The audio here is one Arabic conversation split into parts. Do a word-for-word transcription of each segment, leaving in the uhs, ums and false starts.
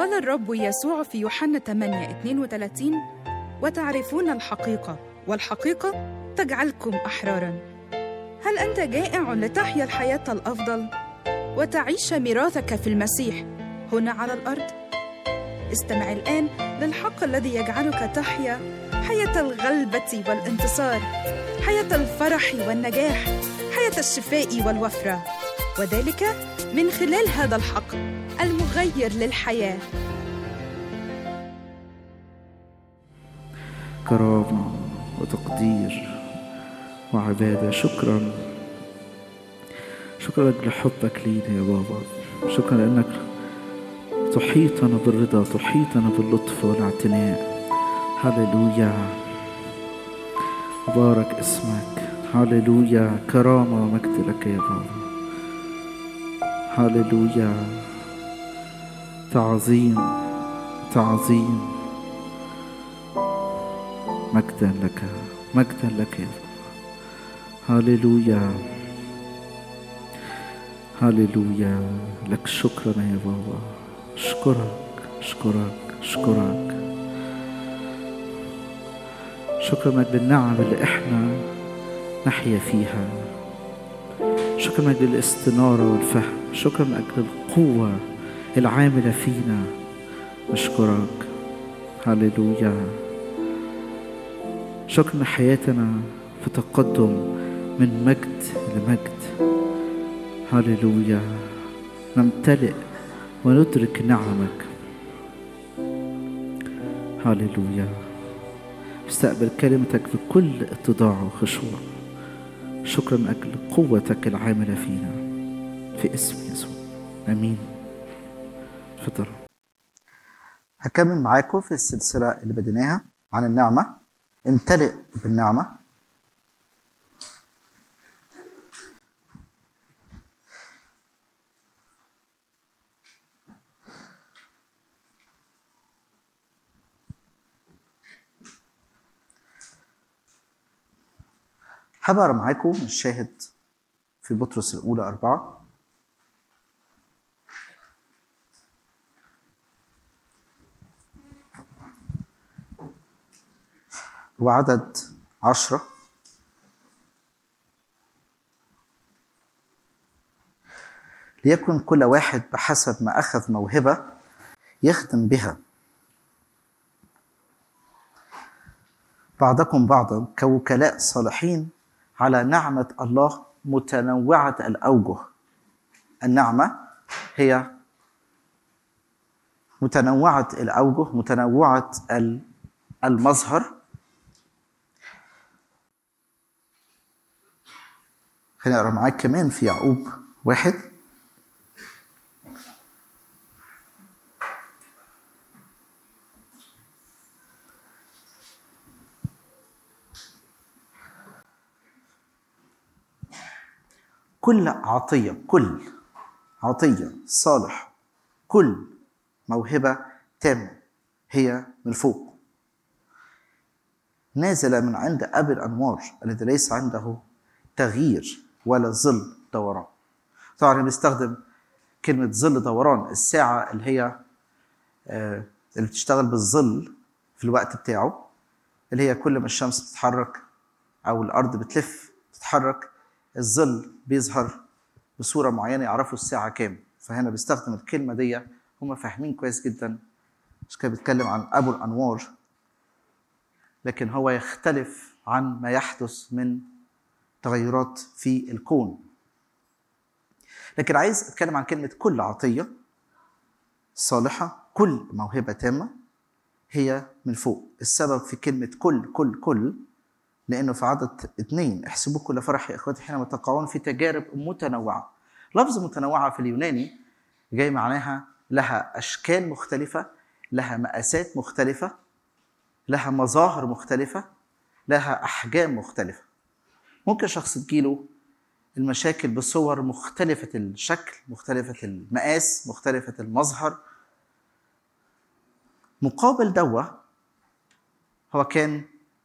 قال الرب يسوع في يوحنا ثمانية اثنين وثلاثين: وتعرفون الحقيقة والحقيقة تجعلكم أحراراً. هل أنت جائع لتحيا الحياة الأفضل وتعيش ميراثك في المسيح هنا على الأرض؟ استمع الآن للحق الذي يجعلك تحيا حياة الغلبة والانتصار، حياة الفرح والنجاح، حياة الشفاء والوفرة، وذلك من خلال هذا الحق المغير للحياة. كرامة وتقدير وعبادة. شكرا شكرا لك لحبك لينا يا بابا. شكرا لأنك تحيطنا بالرضا، تحيطنا باللطف والاعتناء. هللويا، بارك اسمك. هللويا، كرامة ومجد لك يا بابا. هللويا، تعظيم تعظيم، مجدا لك، مجدا لك يا بابا. هللويا هللويا، لك شكرا يا بابا. اشكرك اشكرك اشكرك. شكرا لك للنعم اللي احنا نحيا فيها. شكرا لك للاستنارة والفهم. شكرا لك للقوة العاملة فينا. اشكرك. هللويا. شكرا لحياتنا في تقدم من مجد لمجد. هللويا، نمتلئ وندرك نعمك. هللويا، استقبل كلمتك بكل اتضاع وخشوع. شكرا لأجل قوتك العاملة فينا في اسم يسوع، امين. تفضل. هكمل معاكم في السلسلة اللي بديناها عن النعمة. امتلئ بالنعمة. هبقرا معاكم الشاهد في بطرس الأولى أربعة. وعدد عشرة. ليكن كل واحد بحسب ما أخذ موهبة يخدم بها بعضكم بعضا كوكلاء صالحين على نعمة الله متنوعة الأوجه. النعمة هي متنوعة الأوجه، متنوعة المظهر. خلينا نقرأ معاك كمان في يعقوب واحد. كل عطية كل عطية صالح، كل موهبة تامة هي من فوق، نازلة من عند أبي الأنوار الذي ليس عنده تغيير ولا ظل دوران. طبعا بيستخدم كلمة ظل دوران، الساعة اللي هي آه اللي بتشتغل بالظل في الوقت بتاعه، اللي هي كل ما الشمس بتتحرك أو الأرض بتلف تتحرك الظل بيظهر بصورة معينة يعرفوا الساعة كام. فهنا بيستخدم الكلمة دي، هم فاهمين كويس جدا. مش كده بيتكلم عن أبو الأنوار، لكن هو يختلف عن ما يحدث من تغيرات في الكون. لكن عايز أتكلم عن كلمة كل عطية صالحة، كل موهبة تامة هي من فوق. السبب في كلمة كل كل كل لأنه في عدد اثنين: احسبوا كل فرح يا إخوتي حينما تقعون في تجارب متنوعة. لفظ متنوعة في اليوناني جاي معناها لها أشكال مختلفة، لها مقاسات مختلفة، لها مظاهر مختلفة، لها أحجام مختلفة. ممكن شخص تجيله المشاكل بصور مختلفة الشكل، مختلفة المقاس، مختلفة المظهر. مقابل دوة هو كان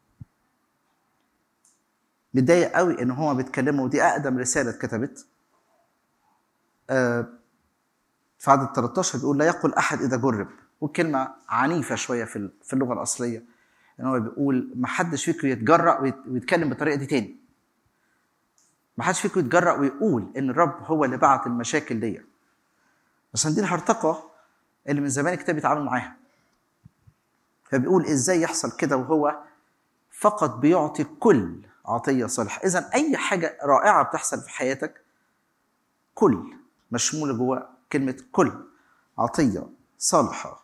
متضايق قوي ان هو بيتكلموا، ودي اقدم رساله اتكتبت في عدد ثلاثة عشر بيقول: لا يقل احد اذا جرب. والكلمة عنيفة شوية في في اللغة الأصلية، إن هو بيقول ما حدش فيكم يتجرأ ويتكلم بالطريقة دي تاني. ما حدش فيكم يتجرأ ويقول إن الرب هو اللي بعت المشاكل دي، عشان دي الهرطقة اللي من زمان الكتاب بيتعامل معاها. فبيقول إزاي يحصل كده وهو فقط بيعطي كل عطية صالحة. إذن أي حاجة رائعة بتحصل في حياتك كل مشمولة جوا كلمة كل عطية صالحة،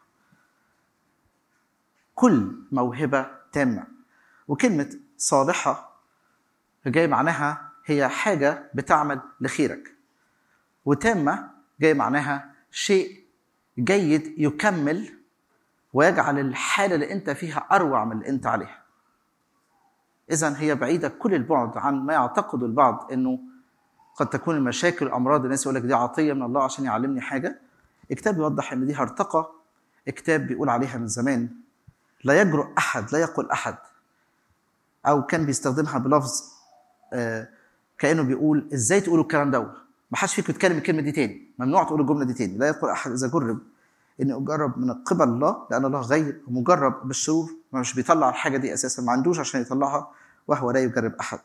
كل موهبة تامة. وكلمة صالحة جاي معناها هي حاجة بتعمل لخيرك، وتامة جاي معناها شيء جيد يكمل ويجعل الحالة اللي انت فيها أروع من اللي انت عليها. إذن هي بعيدة كل البعد عن ما يعتقد البعض انه قد تكون المشاكل والأمراض الناس يقول لك دي عطية من الله عشان يعلمني حاجة. الكتاب يوضح ان دي هرطقة. الكتاب بيقول عليها من زمان لا يجرؤ أحد، لا يقول أحد، أو كان بيستخدمها بلفظ آه كأنه بيقول إزاي تقولوا الكلام ده؟ ما حدش فيكم يتكلم الكلمة دي تاني، ممنوع تقولوا الجملة دي تاني. لا يقول أحد إذا جرب إني أجرب من قبل الله، لأن الله غير مجرب بالشرور، مش بيطلع الحاجة دي أساسا، ما عندوش عشان يطلعها، وهو لا يجرب أحد.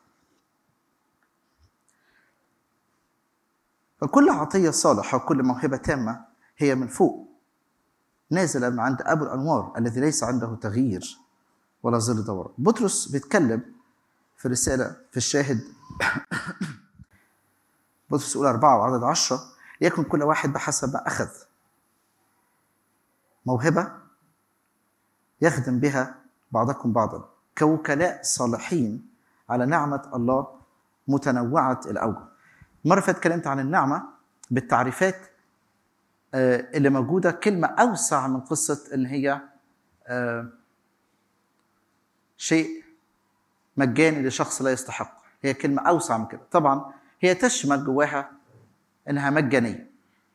فكل عطية صالحة وكل موهبة تامة هي من فوق نازلة من عند أبو الأنوار الذي ليس عنده تغيير ولا ظل دوران. بطرس بيتكلم في الرسالة في الشاهد بطرس يقول أربعة وعدد عشرة ليكن كل واحد بحسب ما أخذ موهبة يخدم بها بعضكم بعضا كوكلاء صالحين على نعمة الله متنوعة الأوجه. مرة فاتت اتكلمت عن النعمة بالتعريفات اللي موجودة، كلمة أوسع من قصة إن هي شيء مجاني لشخص لا يستحق. هي كلمة أوسع من كده. طبعا هي تشمل جواها إنها مجانية،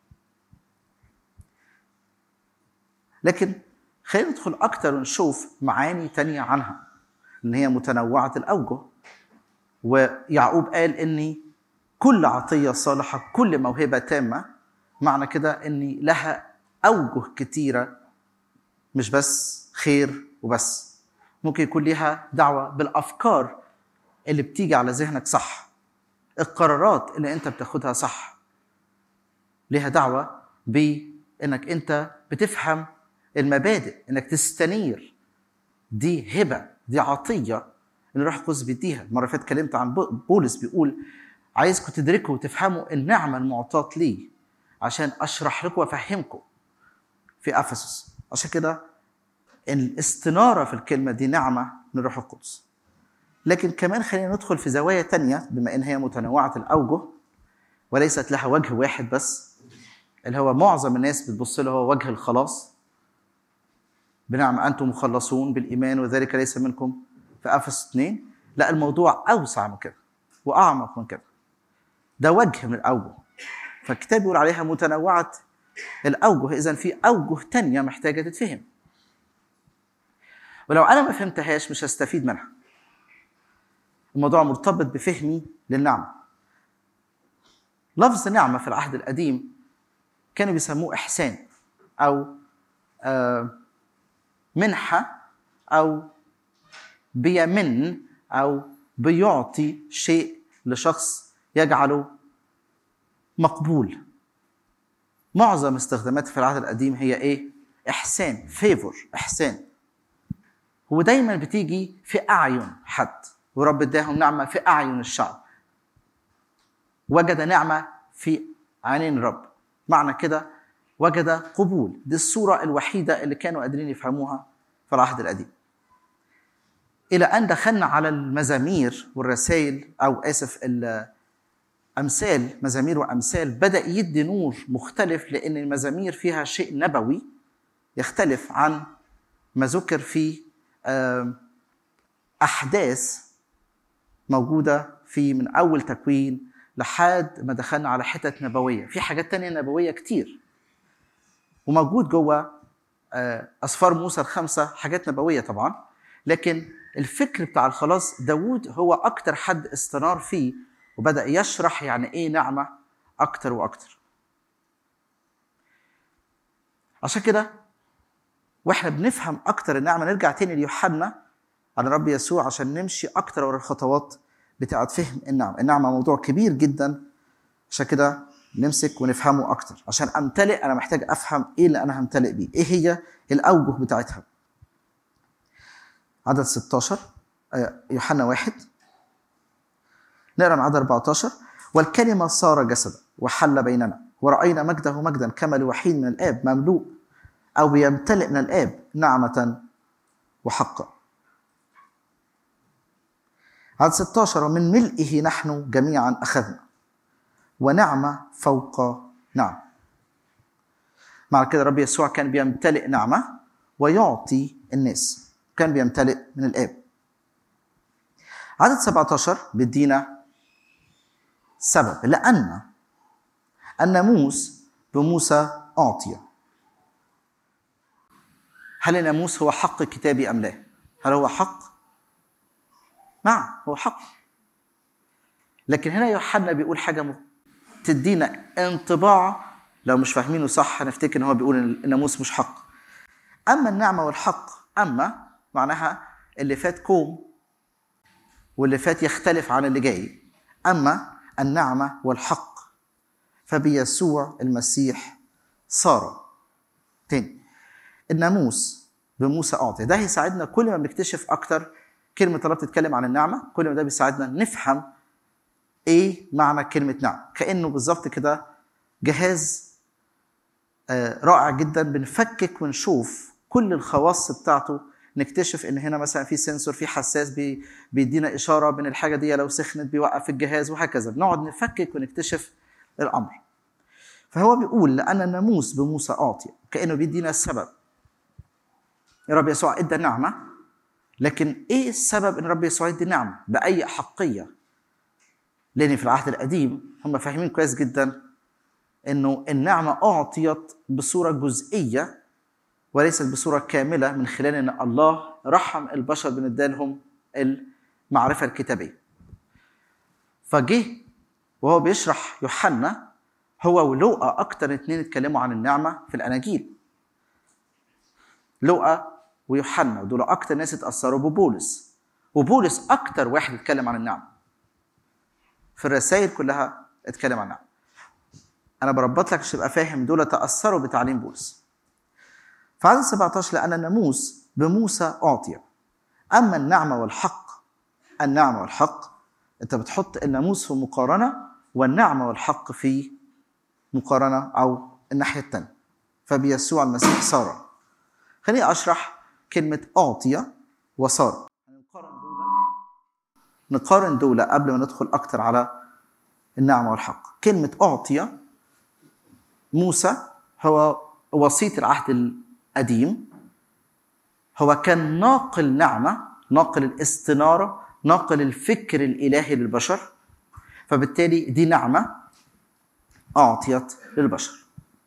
لكن خلينا ندخل أكتر ونشوف معاني تانية عنها، إن هي متنوعة الأوجه. ويعقوب قال إني كل عطية صالحة كل موهبة تامة، معنى كده إني لها أوجه كتيرة، مش بس خير وبس. ممكن يكون لها دعوة بالأفكار اللي بتيجي على ذهنك صح، القرارات اللي أنت بتاخدها صح، لها دعوة بإنك أنت بتفهم المبادئ، إنك تستنير. دي هبة، دي عطية اللي الروح القدس بيديها. المرة اللي فاتت اتكلمت عن بولس بيقول عايزكم تدركوا وتفهموا النعمة المعطاة لي عشان أشرح لكم وأفهمكم في أفسس. عشان كده الاستنارة في الكلمة دي نعمة من الروح القدس. لكن كمان خلينا ندخل في زوايا تانية، بما إن هي متنوعة الأوجه وليست لها وجه واحد بس، اللي هو معظم الناس بتبص له هو وجه الخلاص. بنعمة أنتم مخلصون بالإيمان وذلك ليس منكم في أفسس اثنين. لا، الموضوع أوسع من كده وأعمق من كده. ده وجه من الأوجه. فالكتاب يقول عليها متنوعة الأوجه. إذن في أوجه تانية محتاجة تتفهم، ولو أنا ما فهمتهاش مش هستفيد منها. الموضوع مرتبط بفهمي للنعمة. لفظ نعمة في العهد القديم كانوا بيسموه إحسان أو منحة أو بيمن أو بيعطي شيء لشخص يجعله مقبول. معظم استخدامات في العهد القديم هي إيه؟ إحسان، فيفور، إحسان. هو دايما بتيجي في أعين حد، ورب اداهم نعمة في أعين الشعب. وجد نعمة في عينين الرب، معنى كده وجد قبول. دي الصورة الوحيدة اللي كانوا قادرين يفهموها في العهد القديم. إلى أن دخلنا على المزامير والرسائل، أو آسف الأمثال، مزامير وأمثال، بدأ يدي نور مختلف، لأن المزامير فيها شيء نبوي يختلف عن ما ذكر في أحداث موجودة في من أول تكوين لحد ما دخلنا على حتت نبوية. في حاجات تانية نبوية كتير، وموجود جوه أسفار موسى الخمسة حاجات نبوية طبعا. لكن الفكر بتاع الخلاص داود هو أكتر حد استنار فيه، وبدأ يشرح يعني إيه نعمة أكتر وأكتر. عشان كده واحنا بنفهم اكتر النعمه نرجع تاني ليوحنا عن الرب يسوع عشان نمشي اكتر ورا الخطوات بتاعه فهم النعمه. النعمه موضوع كبير جدا، عشان كده نمسك ونفهمه اكتر. عشان امتلئ انا محتاج افهم ايه اللي انا همتلئ بيه، ايه هي الاوجه بتاعتها. عدد ستاشر يوحنا واحد، نقرا من عدد أربعتاشر. والكلمه صار جسدا وحل بيننا ورأينا مجده مجدا كما لوحيد من الآب مملوء أو يمتلئ من الآب نعمة وحقا. عدد ستاشر. ومن ملئه نحن جميعا أخذنا ونعمة فوق نعمة. مع كده رب يسوع كان بيمتلئ نعمة ويعطي الناس، كان بيمتلئ من الآب. عدد سبعتاشر بيدينا سبب، لأن الناموس بموسى أعطي. هل الناموس هو حق كتابي أم لا؟ هل هو حق؟ نعم هو حق. لكن هنا يوحنا بيقول حاجة تدينا انطباع لو مش فاهمينه صح هنفتكر ان هو بيقول ان الناموس مش حق. أما النعمة والحق، أما معناها اللي فات كوم واللي فات يختلف عن اللي جاي. أما النعمة والحق فبيسوع المسيح صار. تاني، الناموس بموسى أعطي. ده هيساعدنا كل ما بنكتشف أكتر كلمة الله بتتكلم عن النعمة، كل ما ده بيساعدنا نفهم إيه معنى كلمة نعمة. كأنه بالظبط كده جهاز رائع جدا بنفكك ونشوف كل الخواص بتاعته، نكتشف ان هنا مثلا في سنسور، في حساس بي بيدينا اشاره بين الحاجه دي لو سخنت بيوقف الجهاز، وهكذا بنقعد نفكك ونكتشف الامر. فهو بيقول لان الناموس بموسى اعطي، كانه بيدينا السبب. رب يسوع ادى نعمه، لكن ايه السبب ان رب يسوع يدي نعمه باي احقيه؟ لان في العهد القديم هم فاهمين كويس جدا انه النعمه اعطيت بصوره جزئيه وليست بصورة كاملة، من خلال أن الله رحم البشر بندالهم المعرفة الكتابية. فجه وهو بيشرح يوحنا، هو ولوقا أكتر اتنين اتكلموا عن النعمة في الأناجيل. لوقا ويوحنا ودول أكتر ناس اتأثروا ببولس، وبولس أكتر واحد اتكلم عن النعمة في الرسائل كلها اتكلم عن النعمة. أنا بربط لك عشان تبقى فاهم دول تأثروا بتعليم بولس. فعدد سبعتاشر لأن الناموس بموسى أعطي، أما النعمة والحق. النعمة والحق أنت بتحط الناموس في مقارنة والنعمة والحق في مقارنة أو الناحية التانية. فبيسوع المسيح صار. خليني أشرح كلمة أعطي وصار. نقارن دولة نقارن دولة قبل ما ندخل أكتر على النعمة والحق. كلمة أعطي، موسى هو وسيط العهد قديم، هو كان ناقل نعمة، ناقل الاستنارة، ناقل الفكر الإلهي للبشر. فبالتالي دي نعمة أعطيت للبشر.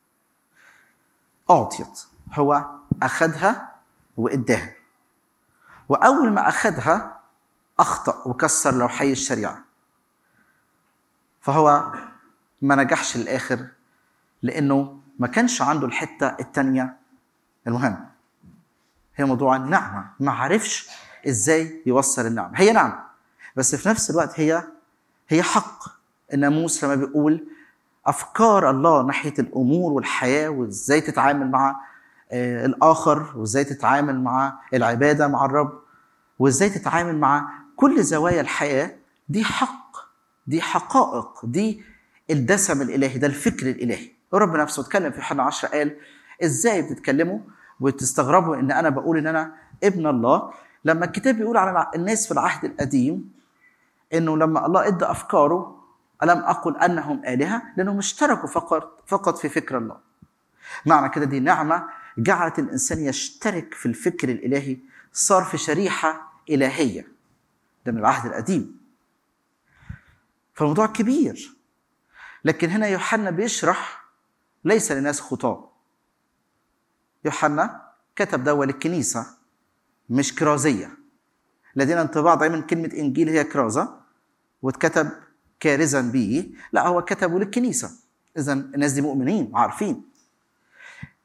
أعطيت، هو أخذها وإداها، وأول ما أخذها أخطأ وكسر لوحي الشريعة. فهو ما نجحش للآخر لأنه ما كانش عنده الحتة التانية المهم، هي موضوع النعمة. ما عرفش إزاي يوصل النعمة. هي نعمة بس في نفس الوقت هي هي حق. الناموس لما بيقول أفكار الله ناحية الأمور والحياة، وإزاي تتعامل مع الآخر، وإزاي تتعامل مع العبادة مع الرب، وإزاي تتعامل مع كل زوايا الحياة، دي حق، دي حقائق، دي الدسم الإلهي، ده الفكر الإلهي. ورب نفسه اتكلم في يوحنا عشرة قال ازاي بتتكلموا وتستغربوا ان انا بقول ان انا ابن الله، لما الكتاب بيقول على الناس في العهد القديم انه لما الله ادى افكاره الم اقل انهم الهه، لانهم اشتركوا فقط فقط في فكر الله. معنى كده دي نعمه جعلت الانسان يشترك في الفكر الالهي، صار في شريحه الهيه. ده من العهد القديم. فالموضوع كبير. لكن هنا يوحنا بيشرح ليس لناس خطاة. يوحنا كتب دوا للكنيسة مش كرازية. لدينا انطباع دايما كلمة إنجيل هي كرازة واتكتب كارزا به، لا هو كتبه للكنيسة. إذن الناس دي مؤمنين عارفين.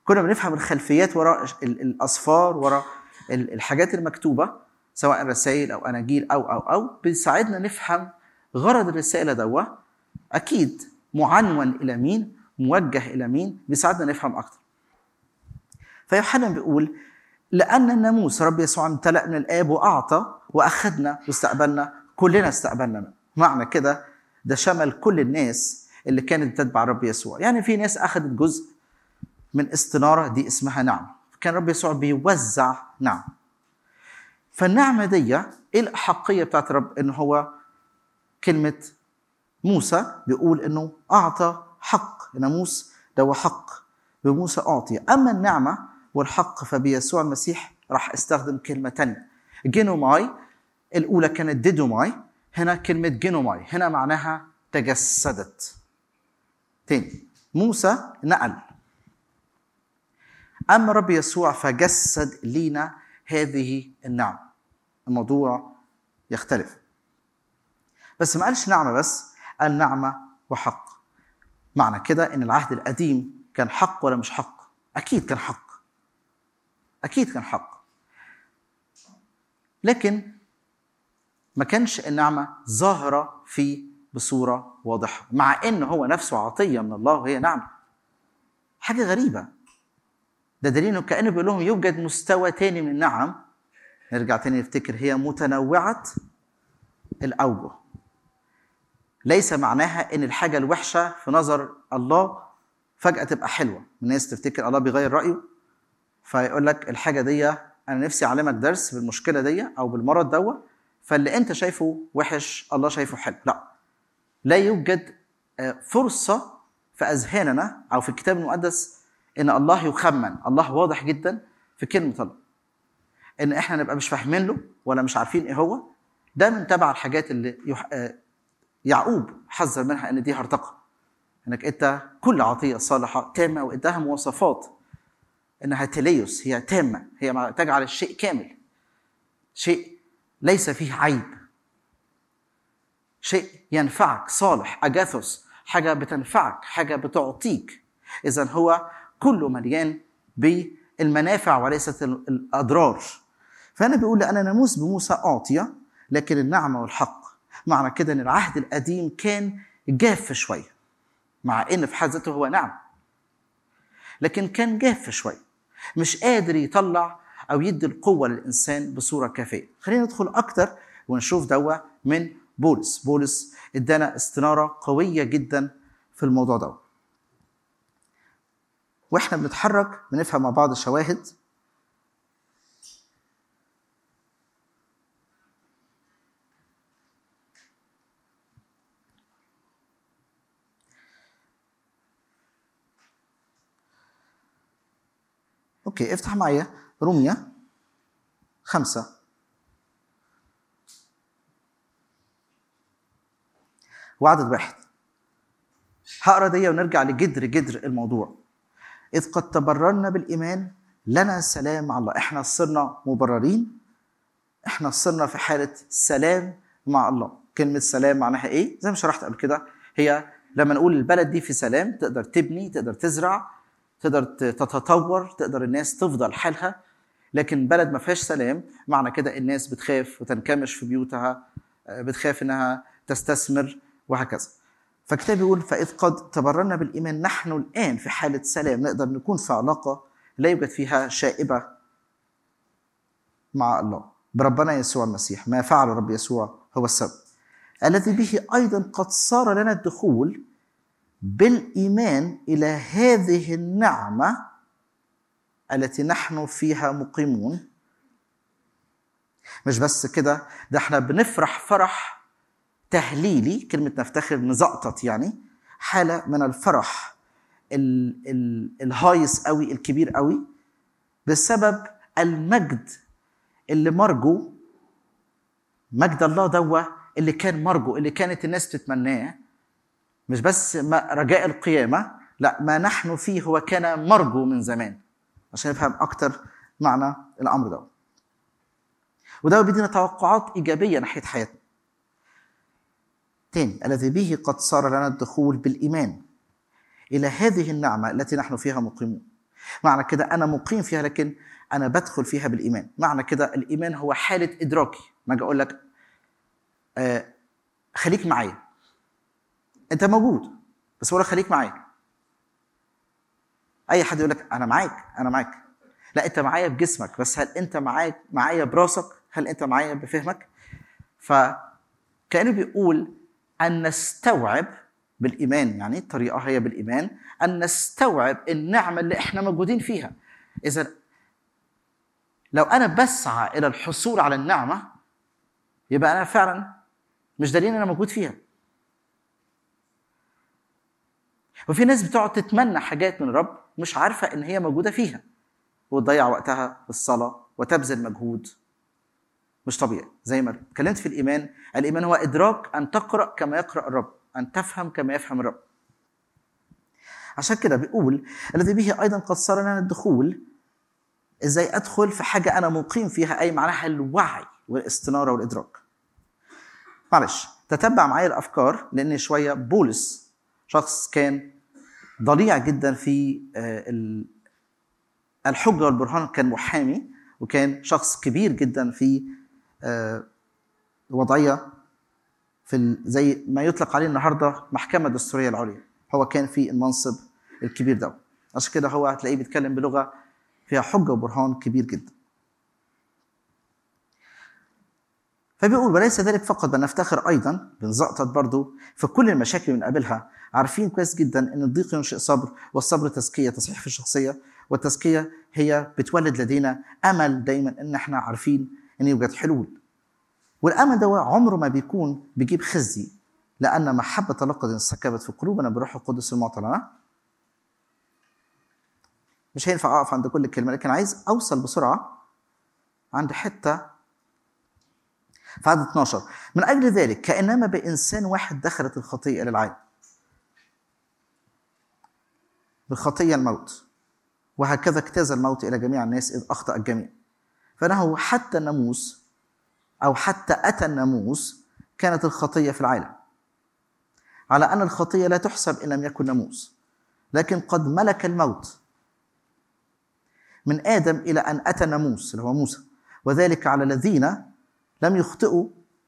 كنا بنفهم الخلفيات وراء الأصفار، وراء الحاجات المكتوبة سواء رسائل أو أناجيل أو أو أو بيساعدنا نفهم غرض الرسالة دوا أكيد معنون إلى مين، موجه إلى مين، بيساعدنا نفهم أكتر. فيوحنا بيقول لأن الناموس رب يسوع امتلأ من الآب وأعطى وأخذنا واستقبلنا، كلنا استقبلنا. معنى كده ده شمل كل الناس اللي كانت تتبع رب يسوع. يعني في ناس أخذت جزء من استنارة دي اسمها نعمة، كان رب يسوع بيوزع نعم. فالنعمة دي إيه الأحقية بتاعت رب؟ إنه هو كلمة موسى بيقول إنه أعطى حق، ناموس ده هو حق بموسى أعطي. أما النعمة والحق فبيسوع المسيح راح استخدم كلمة تانية، جينوماي. الأولى كانت ديدوماي، هنا كلمة جينوماي، هنا معناها تجسدت. تاني، موسى نقل، أما رب يسوع فجسد لينا هذه النعمة. الموضوع يختلف، بس ما قالش نعمة بس، قال نعمة وحق. معنى كده إن العهد القديم كان حق ولا مش حق؟ أكيد كان حق، أكيد كان حق، لكن ما كانش النعمة ظاهرة فيه بصورة واضحة، مع إن هو نفسه عطية من الله وهي نعمة. حاجة غريبة، ده دليل إنه كأنه بيقول لهم يوجد مستوى تاني من النعم. نرجع تاني نفتكر، هي متنوعة الأوجه. ليس معناها إن الحاجة الوحشة في نظر الله فجأة تبقى حلوة. الناس تفتكر الله بيغير رأيه فيقول لك الحاجة دي أنا نفسي أعلمك درس بالمشكلة دي أو بالمرض دوا، فاللي أنت شايفه وحش الله شايفه حلو. لا، لا يوجد فرصة في أذهاننا أو في الكتاب المقدس إن الله يخمن. الله واضح جدا في كلمة الله، إن إحنا نبقى مش فاهمين له ولا مش عارفين إيه هو. ده من تبع الحاجات اللي يح... يعقوب حذر منها، إن دي هرطقة، إنك أنت كل عطية صالحة تامة وإداها مواصفات إنها تليوس، هي تامة، هي تجعل الشيء كامل، شيء ليس فيه عيب، شيء ينفعك، صالح، أجاثوس، حاجة بتنفعك، حاجة بتعطيك. إذن هو كله مليان بالمنافع وليست الأضرار. فأنا بيقول لي أنا ناموس بموسى أعطية، لكن النعمة والحق. معنى كده أن العهد القديم كان جاف شوية، مع أن في حد ذاته هو نعم، لكن كان جاف شوية، مش قادر يطلع أو يدي القوة للإنسان بصورة كافية. خلينا ندخل أكتر ونشوف دوا من بولس. بولس ادانا استنارة قوية جدا في الموضوع ده، واحنا بنتحرك بنفهم مع بعض الشواهد. اوكي، افتح معايا رومية خمسة وعدد واحد. هقرا دي ونرجع لجدر جدر الموضوع. إذ قد تبررنا بالإيمان لنا سلام مع الله. إحنا صرنا مبررين، إحنا صرنا في حالة سلام مع الله. كلمة سلام معناها إيه؟ زي ما شرحت قبل كده، هي لما نقول البلد دي في سلام تقدر تبني، تقدر تزرع، تقدر تتطور، تقدر الناس تفضل حالها. لكن بلد ما فيهاش سلام معنى كده الناس بتخاف وتنكمش في بيوتها، بتخاف إنها تستثمر وهكذا. فالكتاب يقول فإذ قد تبررنا بالإيمان نحن الآن في حالة سلام، نقدر نكون في علاقة لا يوجد فيها شائبة مع الله بربنا يسوع المسيح. ما فعل رب يسوع هو السبب، الذي به أيضا قد صار لنا الدخول بالإيمان إلى هذه النعمة التي نحن فيها مقيمون. مش بس كده، ده احنا بنفرح فرح تهليلي. كلمة نفتخر نزقطت، يعني حالة من الفرح ال ال الهايس قوي، الكبير قوي، بسبب المجد اللي مرجو، مجد الله دوا اللي كان مرجو، اللي كانت الناس تتمناه. مش بس ما رجاء القيامة، لا، ما نحن فيه هو كان مرجو من زمان، عشان نفهم أكتر معنى الأمر ده. وده بيدينا توقعات إيجابية ناحية حياتنا. تاني، الذي به قد صار لنا الدخول بالإيمان إلى هذه النعمة التي نحن فيها مقيمون. معنى كده أنا مقيم فيها لكن أنا بدخل فيها بالإيمان. معنى كده الإيمان هو حالة إدراكي. ما أجي أقول لك آه خليك معايا، أنت موجود بس ولا خليك معايا. أي حد يقول لك أنا معاك أنا معاك، لا أنت معايا بجسمك، بس هل أنت معاك معايا براسك؟ هل أنت معايا بفهمك؟ فكأنه بيقول أن نستوعب بالإيمان، يعني الطريقة هي بالإيمان أن نستوعب النعمة اللي إحنا موجودين فيها. إذا لو أنا بسعى إلى الحصول على النعمة يبقى أنا فعلا مش دليل أنا موجود فيها. وفي ناس بتقعد تتمنى حاجات من الرب مش عارفة إن هي موجودة فيها، وتضيع وقتها في الصلاة وتبذل مجهود مش طبيعي. زي ما اتكلمت في الإيمان، الإيمان هو إدراك أن تقرأ كما يقرأ الرب، أن تفهم كما يفهم الرب. عشان كده بيقول الذي به أيضا قد صار لنا الدخول. إزاي أدخل في حاجة أنا مقيم فيها؟ أي معناها الوعي والاستنارة والإدراك. معلش تتبع معايا الأفكار، لأن شوية بولس شخص كان ضليع جدا في الحجة والبرهان، كان محامي وكان شخص كبير جدا في وضعية في زي ما يطلق عليه النهاردة محكمة دستورية العليا. هو كان في المنصب الكبير ده، عشان كده هو هتلاقيه بيتكلم بلغة فيها حجة وبرهان كبير جدا. فبيقول وليس ذلك فقط بل نفتخر أيضا، بنزقطط برضو في كل المشاكل اللي بنقابلها، عارفين كويس جدا أن الضيق ينشئ صبر، والصبر تزكية تصحيح في الشخصية، والتزكية هي بتولد لدينا أمل دايما أن احنا عارفين أن يوجد حلول. والأمل ده عمره ما بيكون بيجيب خزي، لأن محبة الله قد انسكبت في قلوبنا بروح القدس المعطى لنا. مش هينفع أقف عند كل كلمة، لكن عايز أوصل بسرعة عند حتة في عدد اثناشر. من أجل ذلك كأنما بإنسان واحد دخلت الخطيئة إلى العالم، بالخطية الموت، وهكذا اجتاز الموت إلى جميع الناس إذ أخطأ الجميع. فإنه حتى الناموس أو حتى أتى الناموس كانت الخطية في العالم، على أن الخطية لا تحسب إن لم يكن ناموس، لكن قد ملك الموت من آدم إلى أن أتى الناموس اللي هو موسى، وذلك على الذين لم يخطئوا.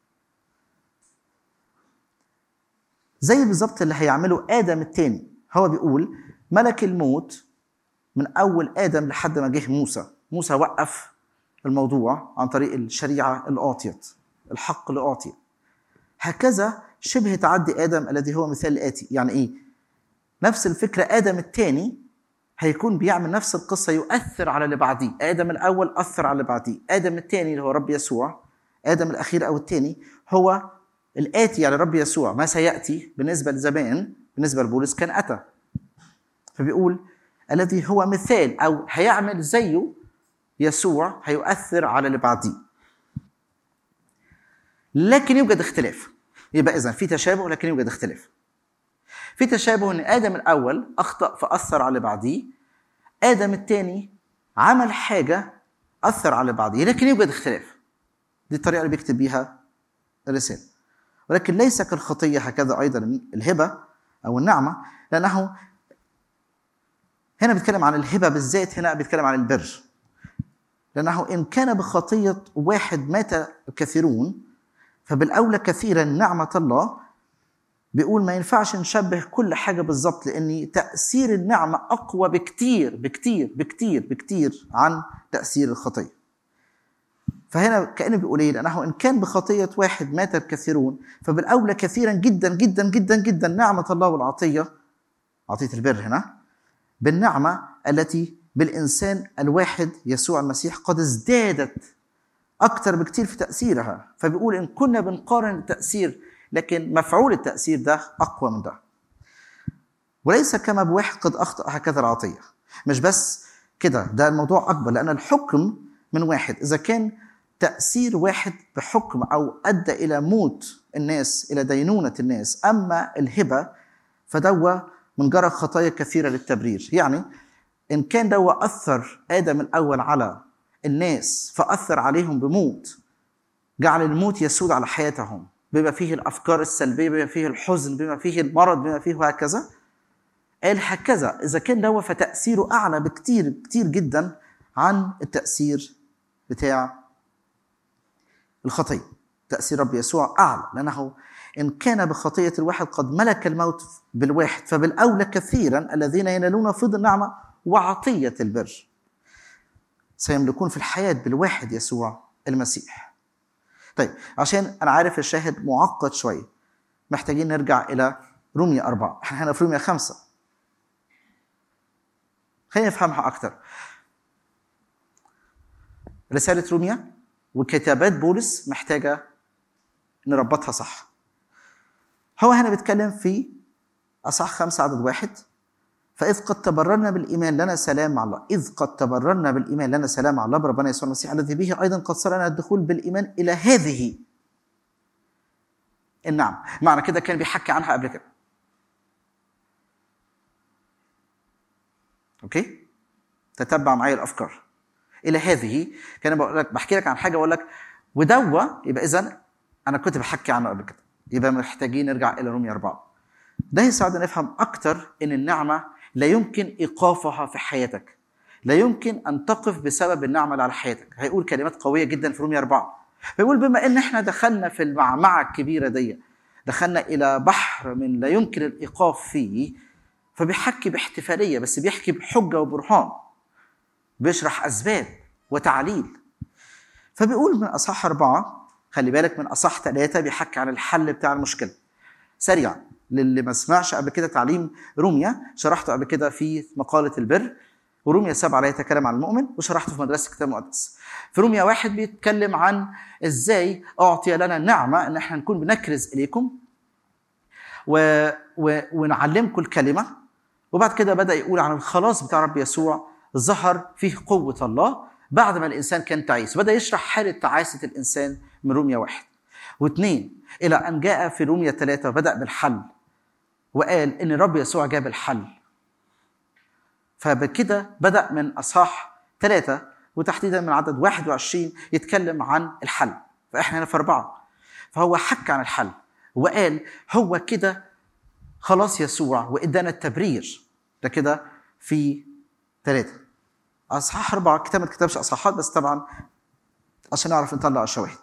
زي بالضبط اللي هيعمله آدم الثاني. هو بيقول ملك الموت من أول آدم لحد ما جه موسى. موسى وقف الموضوع عن طريق الشريعة اللي أعطيت، الحق اللي أعطي. هكذا شبه تعدي آدم الذي هو مثال الآتي. يعني إيه؟ نفس الفكرة، آدم الثاني هيكون بيعمل نفس القصة، يؤثر على اللي بعديه. آدم الأول أثر على اللي بعديه، آدم الثاني اللي هو رب يسوع، آدم الأخير أو الثاني هو الآتي يعني رب يسوع. ما سيأتي بالنسبة لزمان بالنسبة لبولس كان أتى. فبيقول الذي هو مثال أو هيعمل زيه يسوع، هيؤثر على اللي بعديه. لكن يوجد اختلاف. يبقى إذن في تشابه لكن يوجد اختلاف. في تشابه أن آدم الأول أخطأ فأثر على اللي بعديه، آدم الثاني عمل حاجة أثر على اللي بعديه، لكن يوجد اختلاف. دي الطريقة اللي بيكتب بيها الرسالة. ولكن ليس كالخطية هكذا أيضا الهبة أو النعمة، لأنه هنا بيتكلم عن الهبة بالذات، هنا بيتكلم عن البر. لأنه إن كان بخطية واحد مات الكثيرون، فبالأولى كثيرا نعمة الله. بيقول ما ينفعش نشبه كل حاجة بالضبط، لأن تأثير النعمة أقوى بكتير بكتير بكتير بكتير عن تأثير الخطية. فهنا كأنه بيقول إيه؟ لأنه إن كان بخطية واحد مات الكثيرون، فبالأولى كثيرا جدا جدا جدا جدا نعمة الله والعطية، عطية البر هنا، بالنعمة التي بالإنسان الواحد يسوع المسيح قد ازدادت أكتر بكتير في تأثيرها. فبيقول إن كنا بنقارن التأثير، لكن مفعول التأثير ده أقوى من ده. وليس كما بواحد قد أخطأ هكذا العطية. مش بس كده، ده الموضوع أكبر، لأن الحكم من واحد. إذا كان تأثير واحد بحكم أو أدى إلى موت الناس، إلى دينونة الناس، أما الهبة فدوا من جرى خطايا كثيرة للتبرير. يعني إن كان دوا أثر آدم الأول على الناس فأثر عليهم بموت، جعل الموت يسود على حياتهم بما فيه الأفكار السلبية، بما فيه الحزن، بما فيه المرض، بما فيه هكذا. قال هكذا إذا كان ده فتأثيره أعلى بكتير كتير جدا عن التأثير بتاع الخطية. تأثير رب يسوع أعلى، لأنه إن كان بخطية الواحد قد ملك الموت بالواحد، فبالأولى كثيرا الذين ينالون فضل النعمة وعطية البر سيملكون في الحياة بالواحد يسوع المسيح. طيب، عشان أنا عارف الشاهد معقد شوية، محتاجين نرجع إلى رومية أربعة. احنا هنا في رومية خمسة، خلينا نفهمها أكتر. رسالة رومية وكتابات بولس محتاجة نربطها صح. هو هنا بيتكلم في أصحاح خمسة عدد واحد: فإذ قد تبررنا بالإيمان لنا سلام مع الله. إذ قد تبررنا بالإيمان لنا سلام مع الله بربنا يسوع المسيح، الذي به أيضا قد صار لنا الدخول بالإيمان إلى هذه النعمة. معنى كده كان بيحكي عنها قبل كده. أوكي؟ تتبع معي الأفكار. إلى هذه كان بقول لك، بحكي لك عن حاجة وأقول لك ودوا، يبقى إذن أنا كنت بحكي عنه قبل كده. يبقى محتاجين نرجع إلى رومية أربعة. ده يساعدنا نفهم أكتر إن النعمة لا يمكن إيقافها في حياتك، لا يمكن أن تقف بسبب النعمة اللي على حياتك. هيقول كلمات قوية جدا في رومية أربعة. فيقول بما إن إحنا دخلنا في المعمعة الكبيرة دي، دخلنا إلى بحر من لا يمكن الإيقاف فيه، فبيحكي باحتفالية، بس بيحكي بحجة وبرهان، بيشرح أسباب وتعليل. فبيقول من أصحاح أربعة، خلي بالك من أصحاح ثلاثة بيحكي عن الحل بتاع المشكلة. سريعا للي ما سمعش قبل كده تعليم رومية، شرحته قبل كده في مقالة البر، ورومية سبعة لا يتكلم عن المؤمن، وشرحته في مدرسة الكتاب المقدس. في رومية واحد بيتكلم عن إزاي أعطي لنا النعمة إن احنا نكون بنكرز إليكم و... و... ونعلمكم الكلمة. وبعد كده بدأ يقول عن الخلاص بتاع رب يسوع ظهر فيه قوة الله بعد ما الإنسان كان تعيس. بدأ يشرح حالة تعاسة الإنسان من رومية واحد واثنين، إلى أن جاء في رومية ثلاثة وبدأ بالحل، وقال إن رب يسوع جاب الحل. فبكده بدأ من أصحاح ثلاثة وتحديدا من عدد واحد وعشرين يتكلم عن الحل. فإحنا هنا في أربعة، فهو حكى عن الحل وقال هو كده خلاص يسوع وإدانا التبرير. ده كده في ثلاثة. أصحاح أربعة كتاب ما كتبش أصحاحات، بس طبعا عشان نعرف نطلع الشواهد.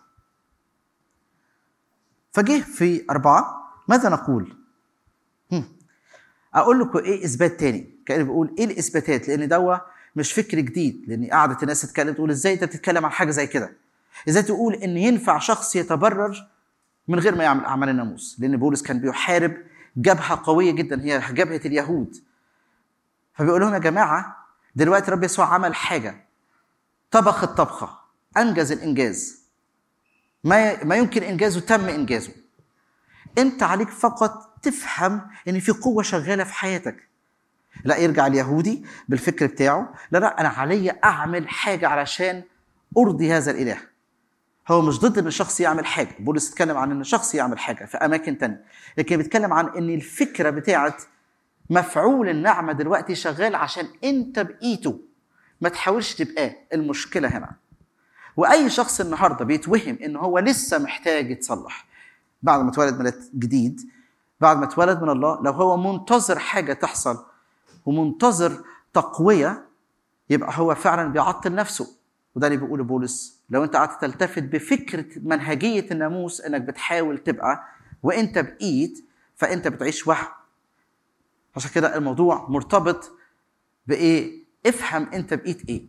فجه في أربعة ماذا نقول؟ هم. أقول لكم إيه إثبات تاني، كأنه بيقول إيه الإثباتات، لأن دوا مش فكر جديد. لأن قاعدة الناس تتكلم تقول إزاي أنت بتتكلم عن حاجة زي كده؟ إزاي تقول إن ينفع شخص يتبرر من غير ما يعمل أعمال الناموس؟ لأن بولس كان بيحارب جبهة قوية جدا، هي جبهة اليهود. فبيقول لهم يا جماعة دلوقتي رب يسوع عمل حاجة، طبخ الطبخة، أنجز الإنجاز، ما ما يمكن إنجازه تم إنجازه. أنت عليك فقط تفهم إن في قوة شغالة في حياتك. لا يرجع اليهودي بالفكر بتاعه، لا لا أنا علي أعمل حاجة علشان أرضي هذا الإله. هو مش ضد إن الشخص يعمل حاجة، بولس يتكلم عن إن الشخص يعمل حاجة في أماكن تانية، لكن بيتكلم عن إن الفكرة بتاعت مفعول النعمة دلوقتي شغال عشان أنت بقيته، ما تحاولش تبقى. المشكلة هنا وأي شخص النهاردة بيتوهم إن هو لسه محتاج يتصلح بعد ما اتولد من جديد، بعد ما اتولد من الله، لو هو منتظر حاجة تحصل ومنتظر تقوية، يبقى هو فعلا بيعطل نفسه. وده اللي بيقوله بولس، لو انت قعدت تلتفت بفكرة منهجية الناموس انك بتحاول تبقى وانت بقيت، فانت بتعيش وهم. عشان كده الموضوع مرتبط بإيه؟ افهم انت بقيت ايه.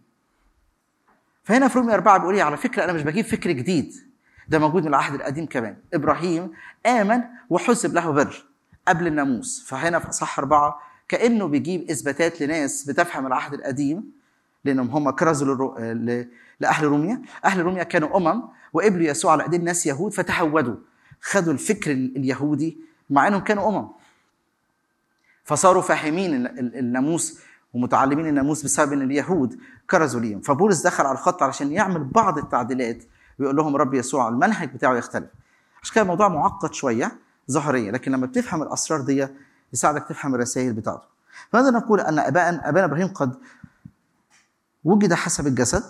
فهنا في رومية أربعة بيقول لي على فكرة أنا مش بجيب فكر جديد، ده موجود من العهد القديم كمان. إبراهيم آمن وحسب له بر قبل الناموس. فهنا في أصحاح أربعة كأنه بيجيب إثباتات لناس بتفهم العهد القديم، لأنهم هم كرزوا لأهل رومية. أهل رومية كانوا أمم وقبلوا يسوع على أيدين ناس يهود، فتهودوا خدوا الفكر اليهودي مع أنهم كانوا أمم، فصاروا فاهمين الناموس ومتعلمين الناموس بسبب أن اليهود كرزوا ليهم. فبولس دخل على الخط علشان يعمل بعض التعديلات ويقول لهم رب يسوع المنهج بتاعه يختلف. عشان كده الموضوع معقد شوية ظاهريا، لكن لما بتفهم الأسرار دي يساعدك تفهم الرسائل بتاعته. فهذا نقول أن أباء أبانا إبراهيم قد وجد حسب الجسد،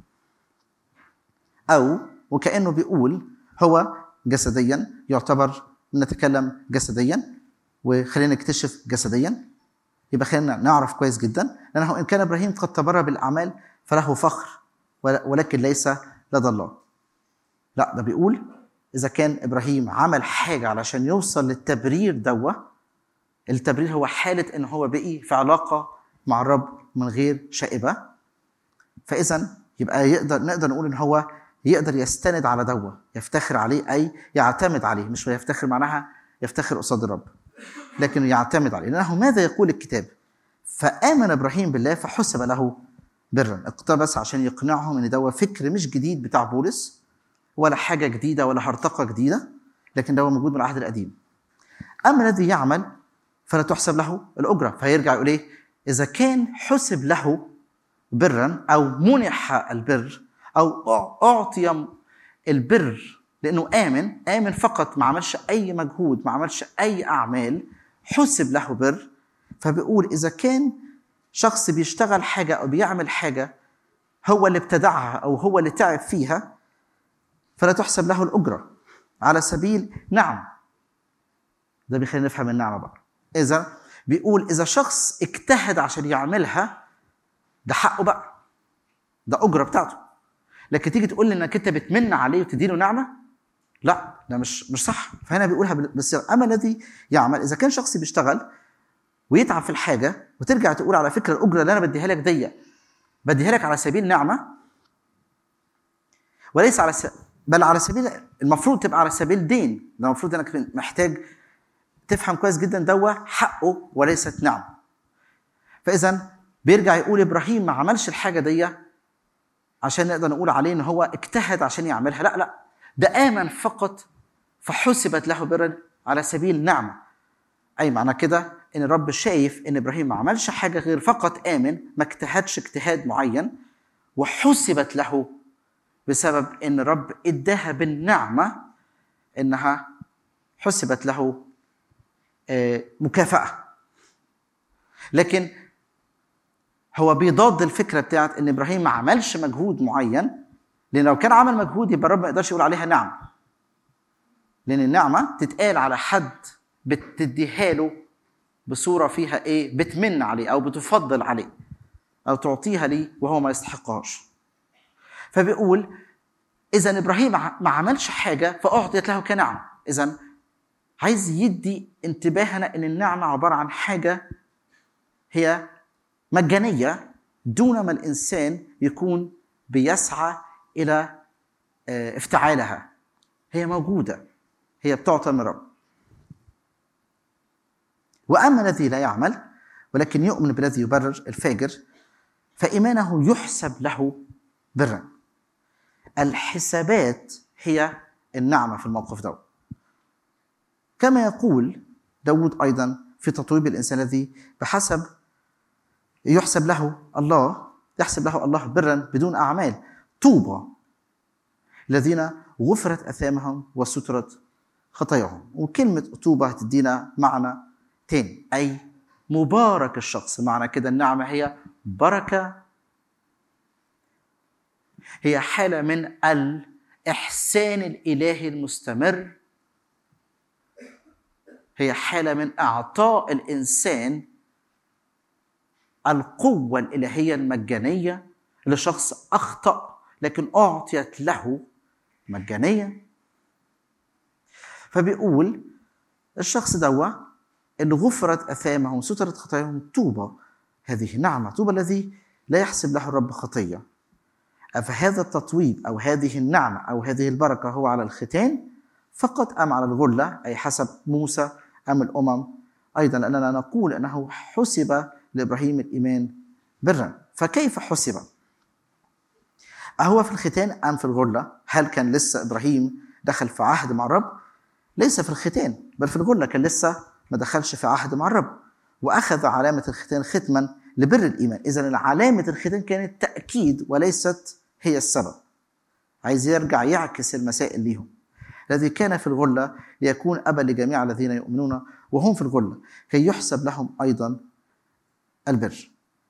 أو وكأنه بيقول هو جسديا يعتبر، نتكلم جسديا وخلينا نكتشف جسديا يبقى خلينا نعرف كويس جدا لأنه إن كان إبراهيم قد تبرر بالأعمال فله فخر ولكن ليس لدى الله. لا، ده بيقول إذا كان إبراهيم عمل حاجة علشان يوصل للتبرير دوا، التبرير هو حالة إن هو بقي في علاقة مع الرب من غير شائبة، فإذا يبقى يقدر نقدر نقول إن هو يقدر يستند على دوا، يفتخر عليه، أي يعتمد عليه. مش يفتخر معناها يفتخر قصاد الرب، لكن يعتمد عليه. لأنه ماذا يقول الكتاب؟ فآمن إبراهيم بالله فحسب له برا. اقتبس عشان يقنعهم إن دوا فكر مش جديد بتاع بولس، ولا حاجة جديدة ولا هرطقة جديدة، لكن ده موجود من العهد القديم. أما الذي يعمل فلا تحسب له الأجرة. فيرجع يقول إيه؟ إذا كان حسب له برا أو منح البر أو أعطي البر لأنه آمن آمن فقط، ما عملش أي مجهود، ما عملش أي أعمال، حسب له بر. فبيقول إذا كان شخص بيشتغل حاجة أو بيعمل حاجة هو اللي ابتدعها أو هو اللي تعب فيها فلا تحسب له الأجرة على سبيل نعم. ده بيخلينا نفهم النعمة بقى. إذا بيقول إذا شخص اجتهد عشان يعملها ده حقه بقى، ده أجرة بتاعته. لكن تيجي تقول لي إنك أنت بتمن عليه وتديله نعمة، لا، ده مش مش صح. فهنا بيقولها بالصيغة أما الذي يعمل. إذا كان شخص بيشتغل ويتعب في الحاجة وترجع تقول على فكرة الأجرة اللي أنا بديها لك دي بديها لك على سبيل نعمة وليس على س... بل على سبيل، المفروض تبقى على سبيل دين. ده المفروض انك محتاج تفهم كويس جدا دوا حقه وليست نعمة. فإذا بيرجع يقول إبراهيم ما عملش الحاجة دي عشان نقدر نقول عليه إن هو اجتهد عشان يعملها، لا لا، ده آمن فقط فحسبت له برا على سبيل نعمة. أي معنى كده إن الرب شايف إن إبراهيم ما عملش حاجة غير فقط آمن، ما اجتهدش اجتهاد معين، وحسبت له بسبب إن الرب إداها بالنعمة إنها حسبت له مكافأة. لكن هو بيضاد الفكرة بتاعت إن إبراهيم ما عملش مجهود معين، لأن لو كان عمل مجهود يبقى الرب ما يقدرش يقول عليها نعمة، لأن النعمة تتقال على حد بتديها له بصورة فيها إيه؟ بتمن عليه أو بتفضل عليه أو تعطيها ليه وهو ما يستحقهاش. فبيقول إذا إبراهيم ما عملش حاجة فأعطيت له كنعمة. إذا عايز يدي انتباهنا إن النعمة عبارة عن حاجة هي مجانية دون ما الإنسان يكون بيسعى إلى افتعالها. هي موجودة، هي بتعطى من الرب. وأما الذي لا يعمل ولكن يؤمن بالذي يبرر الفاجر فإيمانه يحسب له برا. الحسابات هي النعمة في الموقف ده، كما يقول داود أيضا في تطويب الإنسان الذي بحسب يحسب له الله يحسب له الله برا بدون أعمال. طوبى الذين غفرت أثامهم وسترت خطاياهم. وكلمة طوبى هتدينا معنى تاني، أي مبارك الشخص. معنى كده النعمة هي بركة، هي حالة من الإحسان الإلهي المستمر، هي حالة من إعطاء الإنسان القوة الإلهية المجانية لشخص أخطأ لكن أعطيت له مجانية. فبيقول الشخص دوا إن غفرت أثامهم سترت خطاياهم طوبى، هذه نعمة. طوبى الذي لا يحسب له الرب خطية. أفهذا التطويب أو هذه النعمة أو هذه البركة هو على الختان فقط أم على الغلة، أي حسب موسى أم الأمم أيضا؟ لأننا نقول أنه حسب لإبراهيم الإيمان برا. فكيف حسب؟ أهو في الختان أم في الغلة؟ هل كان لسه إبراهيم دخل في عهد مع الرب؟ ليس في الختان بل في الغلة، كان لسه ما دخلش في عهد مع الرب، وأخذ علامة الختان ختما لبر الإيمان. إذن علامة الختان كانت تأكيد وليست هي السبب. عايز يرجع يعكس المسائل ليهم. الذي كان في الغلة ليكون أبا لجميع الذين يؤمنون وهم في الغلة كي يحسب لهم أيضا البر،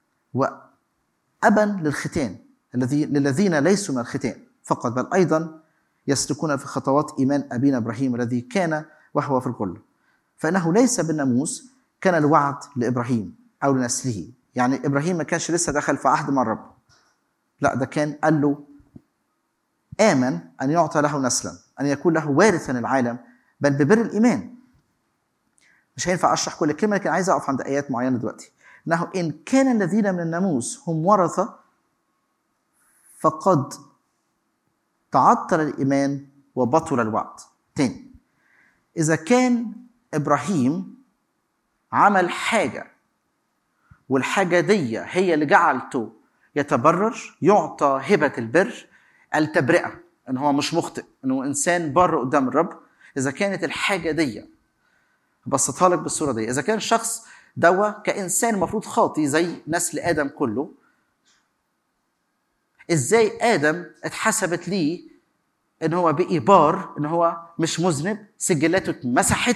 وأبا للختان للذين ليسوا من الختان فقط بل أيضا يسلكون في خطوات إيمان أبينا إبراهيم الذي كان وهو في الغلة. فإنه ليس بالناموس كان الوعد لإبراهيم، أو لنسله. يعني إبراهيم ما كانش لسه دخل في عهد مع الرب، لا ده كان قال له آمن أن يعطى له نسلا، أن يكون له وارثا العالم بل ببر الإيمان. مش هينفع أشرح كل كلمة، لكن عايز أقف عند آيات معينة دلوقتي. إنه إن كان الذين من الناموس هم ورثة فقد تعطل الإيمان وبطل الوعد. تاني، إذا كان إبراهيم عمل حاجة والحاجة دي هي اللي جعلته يتبرر، يعطى هبة البر، التبرئة، إن هو مش مخطئ، إنه إنسان بر قدام الرب. إذا كانت الحاجة دي، بسطها لك بالصورة دي، إذا كان الشخص دوا كإنسان مفروض خاطي زي نسل آدم كله، إزاي آدم اتحسبت ليه إن هو بقي بار، إن هو مش مذنب، سجلاته اتمسحت؟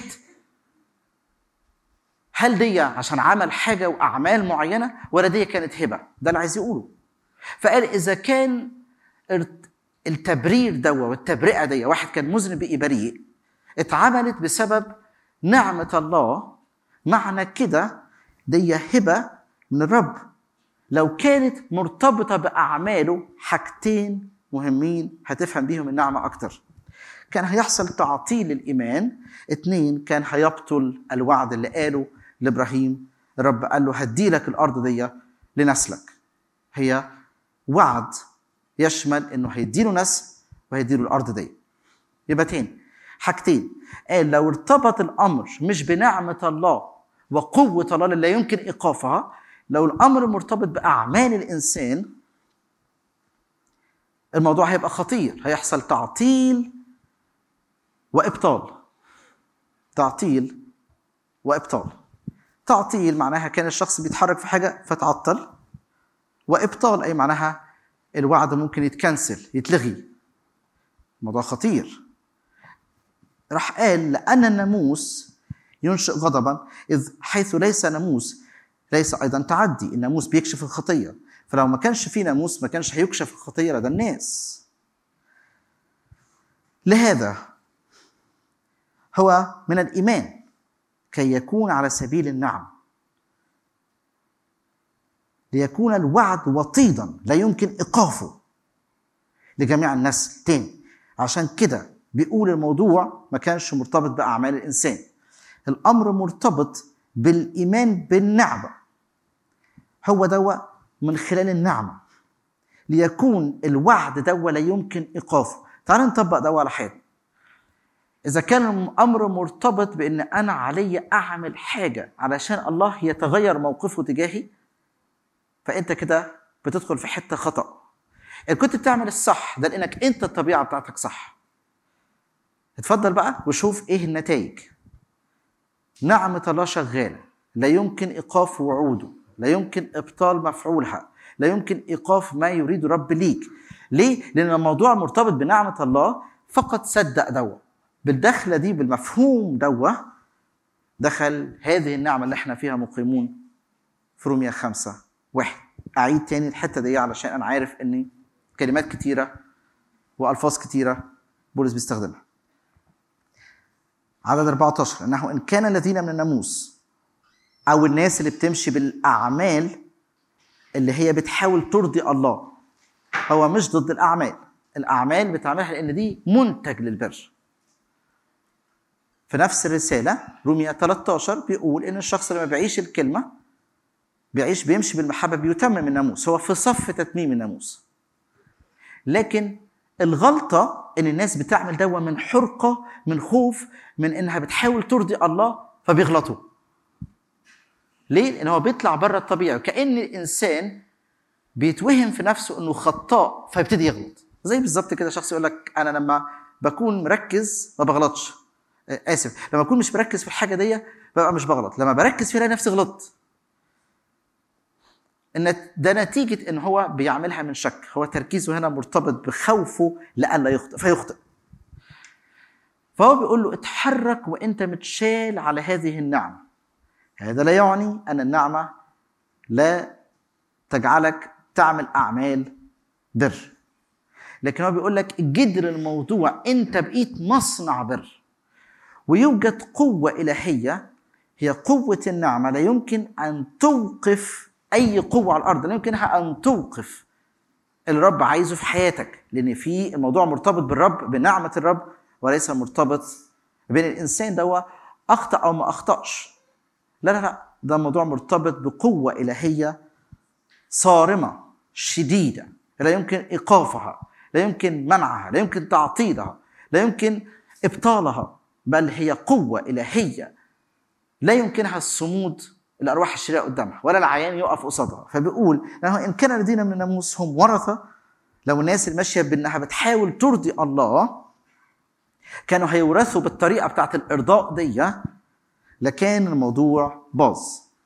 هل دي عشان عمل حاجة وأعمال معينة، ولا دي كانت هبة؟ ده اللي عايز يقوله. فقال إذا كان التبرير دوا والتبرئة دي، واحد كان مذنب بقي بريء، اتعملت بسبب نعمة الله، معنى كده دي هبة من الرب. لو كانت مرتبطة بأعماله، حاجتين مهمين هتفهم بيهم النعمة أكتر. كان هيحصل تعطيل الإيمان. اتنين، كان هيبطل الوعد اللي قاله لإبراهيم. الرب قال له هدي لك الأرض دي لنسلك. هي وعد يشمل إنه هيديله نسل وهيديله الأرض دي. يبقى تاني حاجتين، قال لو ارتبط الأمر مش بنعمة الله وقوة الله اللي لا يمكن إيقافها، لو الأمر مرتبط بأعمال الإنسان، الموضوع هيبقى خطير. هيحصل تعطيل وإبطال. تعطيل وإبطال. تعطيل معناها كان الشخص بيتحرك في حاجة فتعطل، وإبطال أي معناها الوعد ممكن يتكنسل، يتلغي. الموضوع خطير. راح قال لأن الناموس ينشئ غضبا، إذ حيث ليس ناموس ليس أيضا تعدي. الناموس بيكشف الخطية، فلو ما كانش فيه ناموس ما كانش هيكشف الخطية لدى الناس. لهذا هو من الإيمان كي يكون على سبيل النعم، ليكون الوعد وطيدا لا يمكن إيقافه لجميع النسل. تاني، عشان كده بيقول الموضوع ما كانش مرتبط بأعمال الإنسان، الأمر مرتبط بالإيمان بالنعمة. هو دوا من خلال النعمة ليكون الوعد دوا لا يمكن إيقافه. تعال نطبق دوا على حاجة. إذا كان الأمر مرتبط بأن أنا علي أعمل حاجة علشان الله يتغير موقفه تجاهي، فأنت كده بتدخل في حتة خطأ. إن كنت بتعمل الصح ده لأنك أنت الطبيعة بتاعتك صح، اتفضل بقى وشوف إيه النتائج. نعمة الله شغالة، لا يمكن إيقاف وعوده، لا يمكن إبطال مفعولها، لا يمكن إيقاف ما يريد رب ليك. ليه؟ لأن الموضوع مرتبط بنعمة الله. فقط صدق دوا بالدخلة دي، بالمفهوم دوا، دخل هذه النعمة اللي احنا فيها مقيمون في رومية خمسة واحد. أعيد تاني الحتة دي علشان أنا عارف أن كلمات كتيرة وألفاظ كتيرة بولس بيستخدمها. عدد أربعة عشر، أنه إن كان الذين من الناموس أو الناس اللي بتمشي بالأعمال اللي هي بتحاول ترضي الله، هو مش ضد الأعمال. الأعمال بتعملها لأن دي منتج للبر. في نفس الرسالة رومية ثلاثة عشر بيقول إن الشخص لما بيعيش الكلمة بيعيش بيمشي بالمحبة بيتمم الناموس، هو في صف تتميم الناموس. لكن الغلطة إن الناس بتعمل دوا من حرقة، من خوف، من إنها بتحاول ترضي الله، فبيغلطوا. ليه؟ لأن هو بيطلع بره الطبيعة، كأن الإنسان بيتوهم في نفسه إنه خطاء فيبتدي يغلط. زي بالظبط كده شخص يقول لك أنا لما بكون مركز ما بغلطش. آسف، لما أكون مش مركز في الحاجة دي ببقى مش بغلط، لما بركز فيها نفسي غلط. إن ده نتيجة إن هو بيعملها من شك، هو تركيزه هنا مرتبط بخوفه لألا يخطئ فيخطئ. فهو بيقول له اتحرك وإنت متشال على هذه النعمة. هذا لا يعني أن النعمة لا تجعلك تعمل أعمال بر، لكن هو بيقول لك جدر الموضوع أنت بقيت مصنع بر، ويوجد قوة إلهية هي قوة النعمة لا يمكن أن توقف أي قوة على الأرض، لا يمكنها أن توقف الرب عايزه في حياتك، لأن في الموضوع مرتبط بالرب، بنعمة الرب، وليس مرتبط بين الإنسان ده أخطأ أو ما أخطأش. لا لا لا، ده الموضوع مرتبط بقوة إلهية صارمة شديدة لا يمكن إيقافها، لا يمكن منعها، لا يمكن تعطيلها، لا يمكن إبطالها، بل هي قوة إلهية لا يمكنها الصمود الأرواح الشريرة قدامها ولا العيان يقف قصادها. فبيقول لأنه إن كان الذين من الناموس هم ورثة، لو الناس الماشية بأنها بتحاول ترضي الله كانوا هيورثوا بالطريقة بتاعت الإرضاء دي، لكان الموضوع باظ.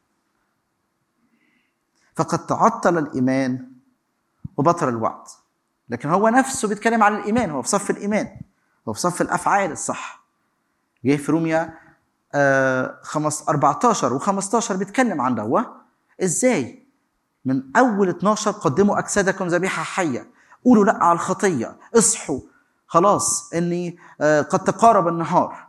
فقد تعطل الإيمان وبطل الوعد. لكن هو نفسه بيتكلم عن الإيمان، هو في صف الإيمان، هو في صف الأفعال الصح. جه في روميا أربعتاشر وخمستاشر بيتكلم عن ده إزاي من أول اتناشر قدموا أجسادكم ذبيحة حية، قولوا لأ على الخطية، اصحوا خلاص إني قد تقارب النهار.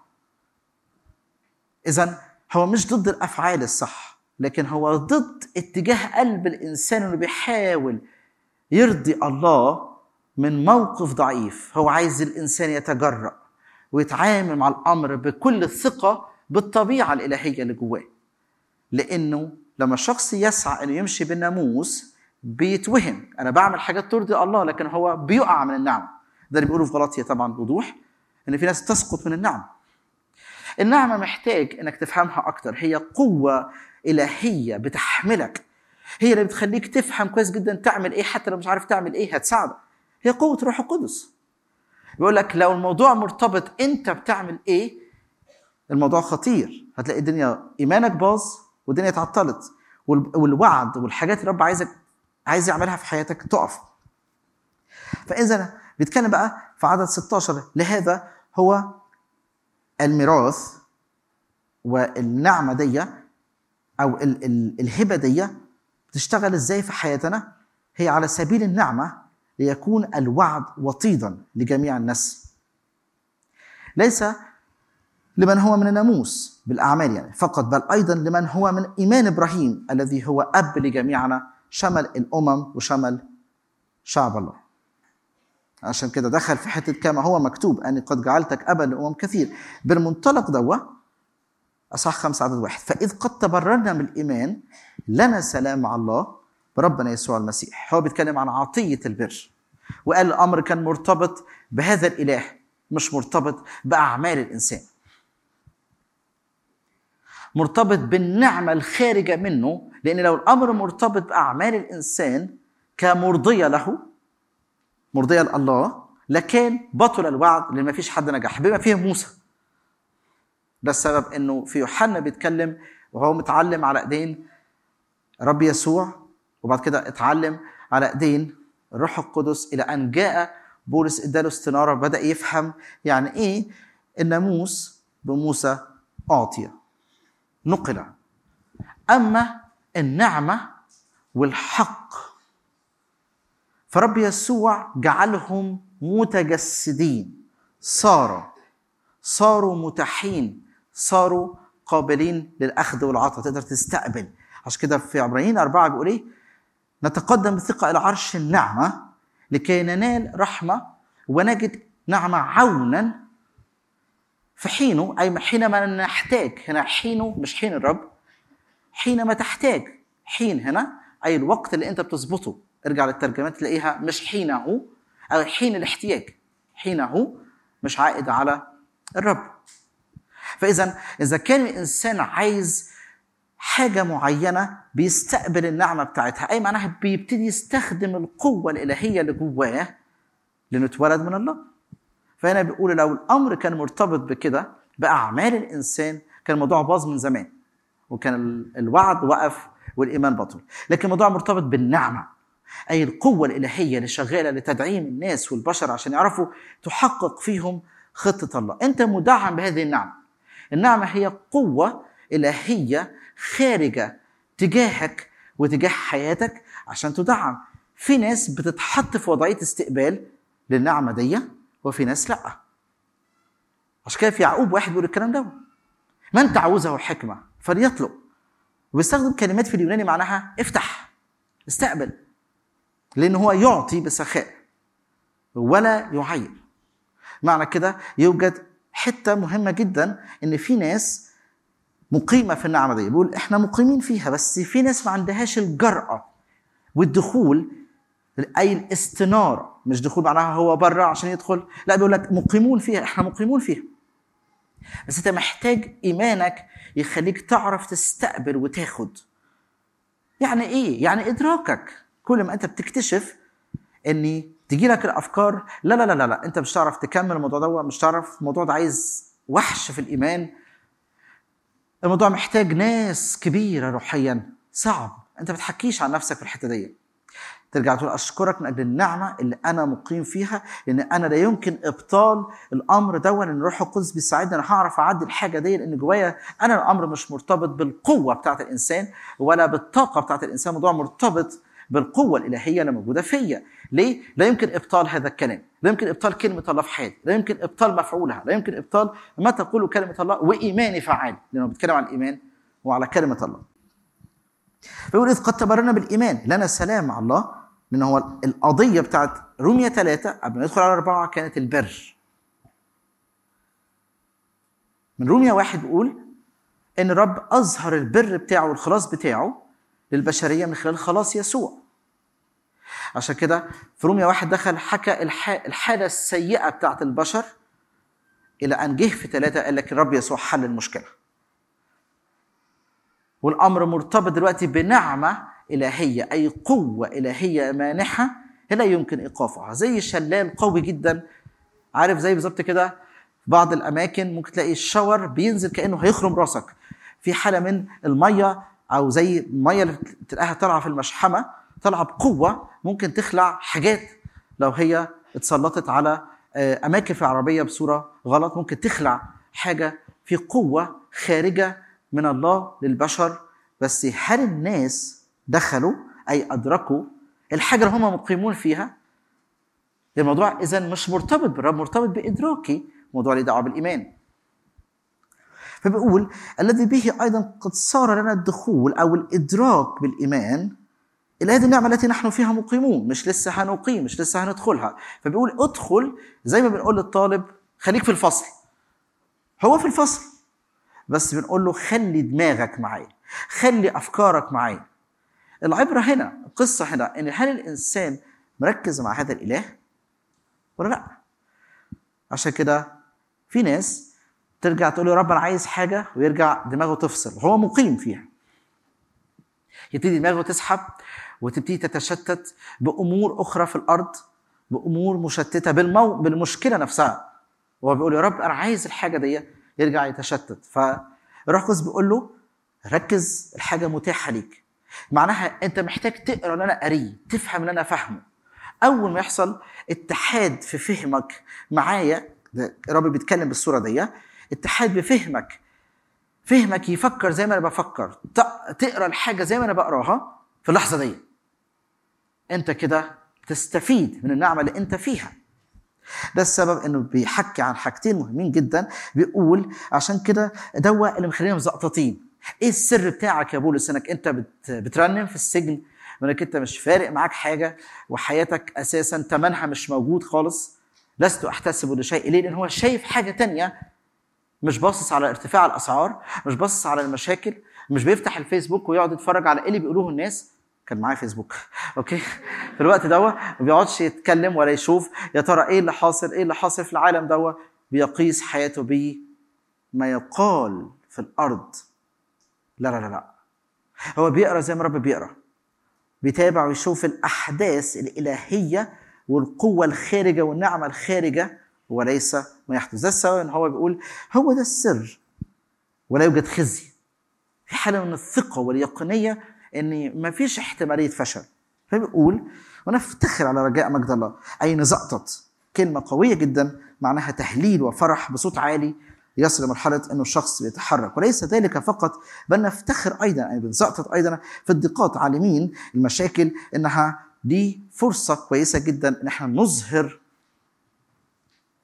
إذن هو مش ضد الأفعال الصح، لكن هو ضد اتجاه قلب الإنسان اللي بيحاول يرضي الله من موقف ضعيف. هو عايز الإنسان يتجرأ ويتعامل مع الأمر بكل الثقة بالطبيعة الإلهية اللي جواه، لأنه لما الشخص يسعى أنه يمشي بالناموس بيتوهم أنا بعمل حاجات ترضي الله، لكن هو بيقع من النعم. ده اللي بيقوله في غلاطية طبعا بوضوح، أن في ناس تسقط من النعم. النعمة محتاج أنك تفهمها أكتر، هي قوة إلهية بتحملك، هي اللي بتخليك تفهم كويس جدا تعمل إيه، حتى لو مش عارف تعمل إيه هتساعدك. هي قوة روح القدس. بيقول لك لو الموضوع مرتبط أنت بتعمل إيه، الموضوع خطير، هتلاقي الدنيا إيمانك باظ والدنيا اتعطلت، والوعد والحاجات اللي رب عايزك عايز يعملها في حياتك تقف. فإذا بيتكلم بقى في عدد ستاشر، لهذا هو الميراث والنعمة دي أو ال ال الهبة دي بتشتغل إزاي في حياتنا؟ هي على سبيل النعمة ليكون الوعد وطيدا لجميع الناس، ليس لمن هو من الناموس بالأعمال يعني فقط، بل أيضا لمن هو من إيمان إبراهيم الذي هو أب لجميعنا، شمل الأمم وشمل شعب الله. عشان كده دخل في حتة كما هو مكتوب أني قد جعلتك أبا لأمم كثير. بالمنطلق دوه أصح خمسة عدد واحد، فإذ قد تبررنا من الإيمان لنا سلام مع الله بربنا يسوع المسيح. هو بيتكلم عن عطية البر، وقال الأمر كان مرتبط بهذا الإله مش مرتبط بأعمال الإنسان، مرتبط بالنعمة الخارجة منه. لأن لو الأمر مرتبط بأعمال الإنسان كمرضية له، مرضية لله، لكان بطل الوعد لأن ما فيش حد نجح بما فيه موسى. ده السبب أنه في يوحنا بيتكلم وهو متعلم على أيدين رب يسوع، وبعد كده اتعلم على أيدين الروح القدس، إلى أن جاء بولس اداله استنارة، بدأ يفهم يعني إيه الناموس بموسى أعطي نقل، أما النعمة والحق فرب يسوع جعلهم متجسدين، صاروا صاروا متاحين، صاروا قابلين للأخذ والعطاء، تقدر تستقبل. عشان كده في عبرانيين أربعة بيقول إيه؟ نتقدم بثقة إلى عرش النعمة لكي ننال رحمة ونجد نعمة عونا في حينه، أي حينما نحتاج. هنا حينه مش حين الرب، حينما تحتاج. حين هنا أي الوقت اللي أنت بتظبطه. ارجع للترجمات تلاقيها مش حينه أو حين الاحتياج، حينه مش عائد على الرب. فإذا إذا كان الإنسان عايز حاجة معينة بيستقبل النعمة بتاعتها، أي معناها بيبتدي يستخدم القوة الإلهية اللي جواه لأنه اتولد من الله. فهنا بيقول لو الأمر كان مرتبط بكده بأعمال الإنسان كان الموضوع باظ من زمان، وكان الوعد وقف والإيمان بطل. لكن الموضوع مرتبط بالنعمة، أي القوة الإلهية اللي شغالة لتدعيم الناس والبشر عشان يعرفوا تحقق فيهم خطة الله. أنت مدعم بهذه النعمة. النعمة هي قوة إلهية خارجة تجاهك وتجاه حياتك عشان تدعم. في ناس بتتحط في وضعية استقبال للنعمة دي وفي ناس لأ. عشان كده في يعقوب واحد بيقول الكلام ده، من تعوزه حكمة فليطلب. وبيستخدم كلمات في اليوناني معناها افتح، استقبل، لأن هو يعطي بسخاء ولا يعير. معنى كده يوجد حتة مهمة جدا إن في ناس مقيمة في النعمة دي، بيقول إحنا مقيمين فيها، بس في ناس ما عندهاش الجرأة والدخول، أي الاستنارة. مش دخول معناها هو بره عشان يدخل، لا، بيقول لك مقيمون فيها، إحنا مقيمون فيها، بس أنت محتاج إيمانك يخليك تعرف تستقبل وتاخد. يعني إيه؟ يعني إدراكك. كل ما أنت بتكتشف إن تجي لك الأفكار لا لا لا لا, لا. أنت مش تعرف تكمل الموضوع ده، مش تعرف الموضوع ده عايز وحش في الإيمان، الموضوع محتاج ناس كبيرة روحيا، صعب. أنت بتحكيش عن نفسك في الحتة دي، ترجع تقول أشكرك من أجل النعمة اللي أنا مقيم فيها، لأن أنا لا يمكن إبطال الأمر ده، لأن الروح القدس بيساعدني أنا هعرف أعدي الحاجة دي، لأن جوايا أنا الأمر مش مرتبط بالقوة بتاعت الإنسان ولا بالطاقة بتاعت الإنسان، الموضوع مرتبط بالقوة الإلهية اللي موجودة فيا. ليه؟ لا يمكن إبطال هذا الكلام، لا يمكن إبطال كلمة الله في حياتي، لا يمكن إبطال مفعولها، لا يمكن إبطال ما تقوله كلمة الله وإيماني فعال، لأنه بيتكلم عن الإيمان وعلى كلمة الله. فيقول إذ قد تبررنا بالإيمان لنا سلام مع الله، لأن هو القضية بتاعت رومية ثلاثة قبل ما ندخل على أربعة كانت البر. من رومية واحد بيقول إن الرب أظهر البر بتاعه والخلاص بتاعه للبشرية من خلال خلاص يسوع. عشان كده في رومية واحد دخل حكى الحالة السيئة بتاعت البشر إلى أن جه في ثلاثة قال لك الرب يسوع حل المشكلة، والأمر مرتبط دلوقتي بنعمة إلهية، أي قوة إلهية مانحة لا يمكن إيقافها، زي شلال قوي جدا. عارف زي بالظبط كده في بعض الأماكن ممكن تلاقي الشاور بينزل كأنه هيخرم راسك في حالة من المية، أو زي المية اللي تلاقيها طالعة في المشحمة طالعة بقوة، ممكن تخلع حاجات لو هي اتسلطت على أماكن في العربية بصورة غلط، ممكن تخلع حاجة في قوة خارجة من الله للبشر. بس هل الناس دخلوا أي أدركوا الحاجة اللي هم مقيمون فيها؟ الموضوع إذن مش مرتبط بالرب، مرتبط بإدراكي، موضوع ليه دعوة بالإيمان. فبيقول الذي به أيضا قد صار لنا الدخول أو الإدراك بالإيمان إلى هذه النعمة التي نحن فيها مقيمون. مش لسه هنقيم، مش لسه هندخلها. فبيقول ادخل، زي ما بنقول للطالب خليك في الفصل، هو في الفصل، بس بنقول له خلي دماغك معايا، خلي أفكارك معايا. العبرة هنا، القصة هنا، إن هل الإنسان مركز مع هذا الإله ولا لا؟ عشان كده في ناس ترجع تقول له رب أنا عايز حاجة، ويرجع دماغه تفصل وهو مقيم فيها، يبتدي دماغه تسحب وتبتدي تتشتت بأمور أخرى في الأرض، بأمور مشتتة بالمو... بالمشكلة نفسها، وهو بيقول يا رب أنا عايز الحاجة دي، يرجع يتشتت. فالروح القدس بيقول له ركز، الحاجة متاحة ليك. معناها أنت محتاج تقرأ اللي أنا قاريه، تفهم اللي أنا فهمه. أول ما يحصل اتحاد في فهمك معايا، الرب بيتكلم بالصورة دي، اتحاد بفهمك، فهمك يفكر زي ما أنا بفكر، تقرأ الحاجة زي ما أنا بقراها في اللحظة دي، أنت كده تستفيد من النعمة اللي أنت فيها. ده السبب أنه بيحكي عن حاجتين مهمين جدا. بيقول عشان كده دوا اللي مخلينا مزقططين. إيه السر بتاعك يا بولس؟ أنك أنت بترنم في السجن، وأنك أنت مش فارق معاك حاجة، وحياتك أساسا تمنها مش موجود خالص. لست أحتسب لشيء، ليه؟ لأن هو شايف حاجة تانية، مش باصص على ارتفاع الأسعار، مش باصص على المشاكل، مش بيفتح الفيسبوك ويقعد يتفرج على إيه اللي بيقولوه الناس. كان معايا فيسبوك أوكي في الوقت دوا، ما بيقعدش يتكلم ولا يشوف يا ترى إيه اللي حاصل، إيه اللي حاصل في العالم دوا. بيقيس حياته بما يقال في الأرض. لا لا لا لا، هو بيقرأ زي ما رب بيقرأ، بيتابع ويشوف الأحداث الإلهية والقوة الخارجة والنعمة الخارجة، وليس ما يحدث. ده السبب ان هو بيقول هو ده السر، ولا يوجد خزي، في حالة من الثقة واليقينية ان ما فيش احتمالية فشل. فبيقول ونفتخر على رجاء مجد الله، اي نزقطط، كلمة قوية جدا معناها تهليل وفرح بصوت عالي يصل لمرحلة انه الشخص بيتحرك. وليس ذلك فقط، بل نفتخر ايضا، يعني بنزقطط ايضا في الضيقات، عالمين المشاكل انها دي فرصة كويسة جدا ان احنا نظهر،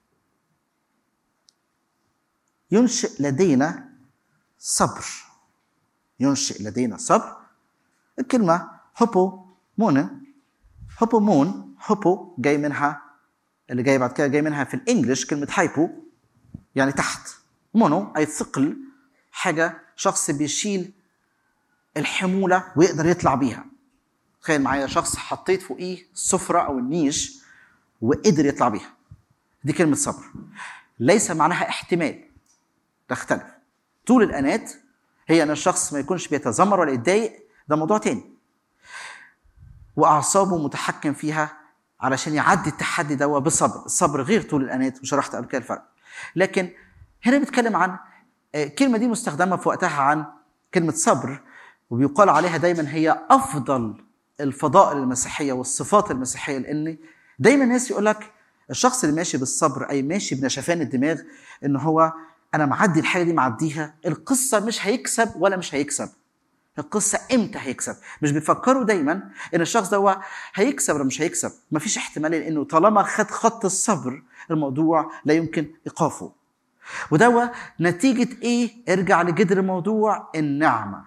ينشئ لدينا صبر ينشئ لدينا صبر. الكلمة هوبومون، هوبومون، هوبو جاي منها اللي جاي بعد كده جاي منها في الانجليش كلمة هايبو يعني تحت، مونو أي ثقل، حاجة شخص بيشيل الحمولة ويقدر يطلع بيها. تخيل معايا شخص حطيت فوقيه السفرة أو النيش وقدر يطلع بيها، دي كلمة صبر. ليس معناها احتمال، تختلف. طول الأنات هي أن الشخص ما يكونش بيتذمر ولا يتضايق، ده موضوع تاني، وأعصابه متحكم فيها علشان يعدي التحدي ده بصبر. الصبر غير طول الأنات، وشرحت قبل كده الفرق. لكن هنا بيتكلم عن كلمة دي مستخدمة في وقتها عن كلمة صبر، وبيقال عليها دايما هي أفضل الفضائل المسيحية والصفات المسيحية، لأن دايما الناس يقول لك الشخص اللي ماشي بالصبر أي ماشي بنشفان الدماغ إن هو أنا معدي الحاجة دي معديها. القصة مش هيكسب ولا مش هيكسب، القصة إمتى هيكسب. مش بيفكروا دايما إن الشخص ده هو هيكسب ولا مش هيكسب، مفيش احتمال، لأنه طالما خد خط الصبر الموضوع لا يمكن إيقافه. وده نتيجة إيه؟ ارجع لجذر الموضوع، النعمة.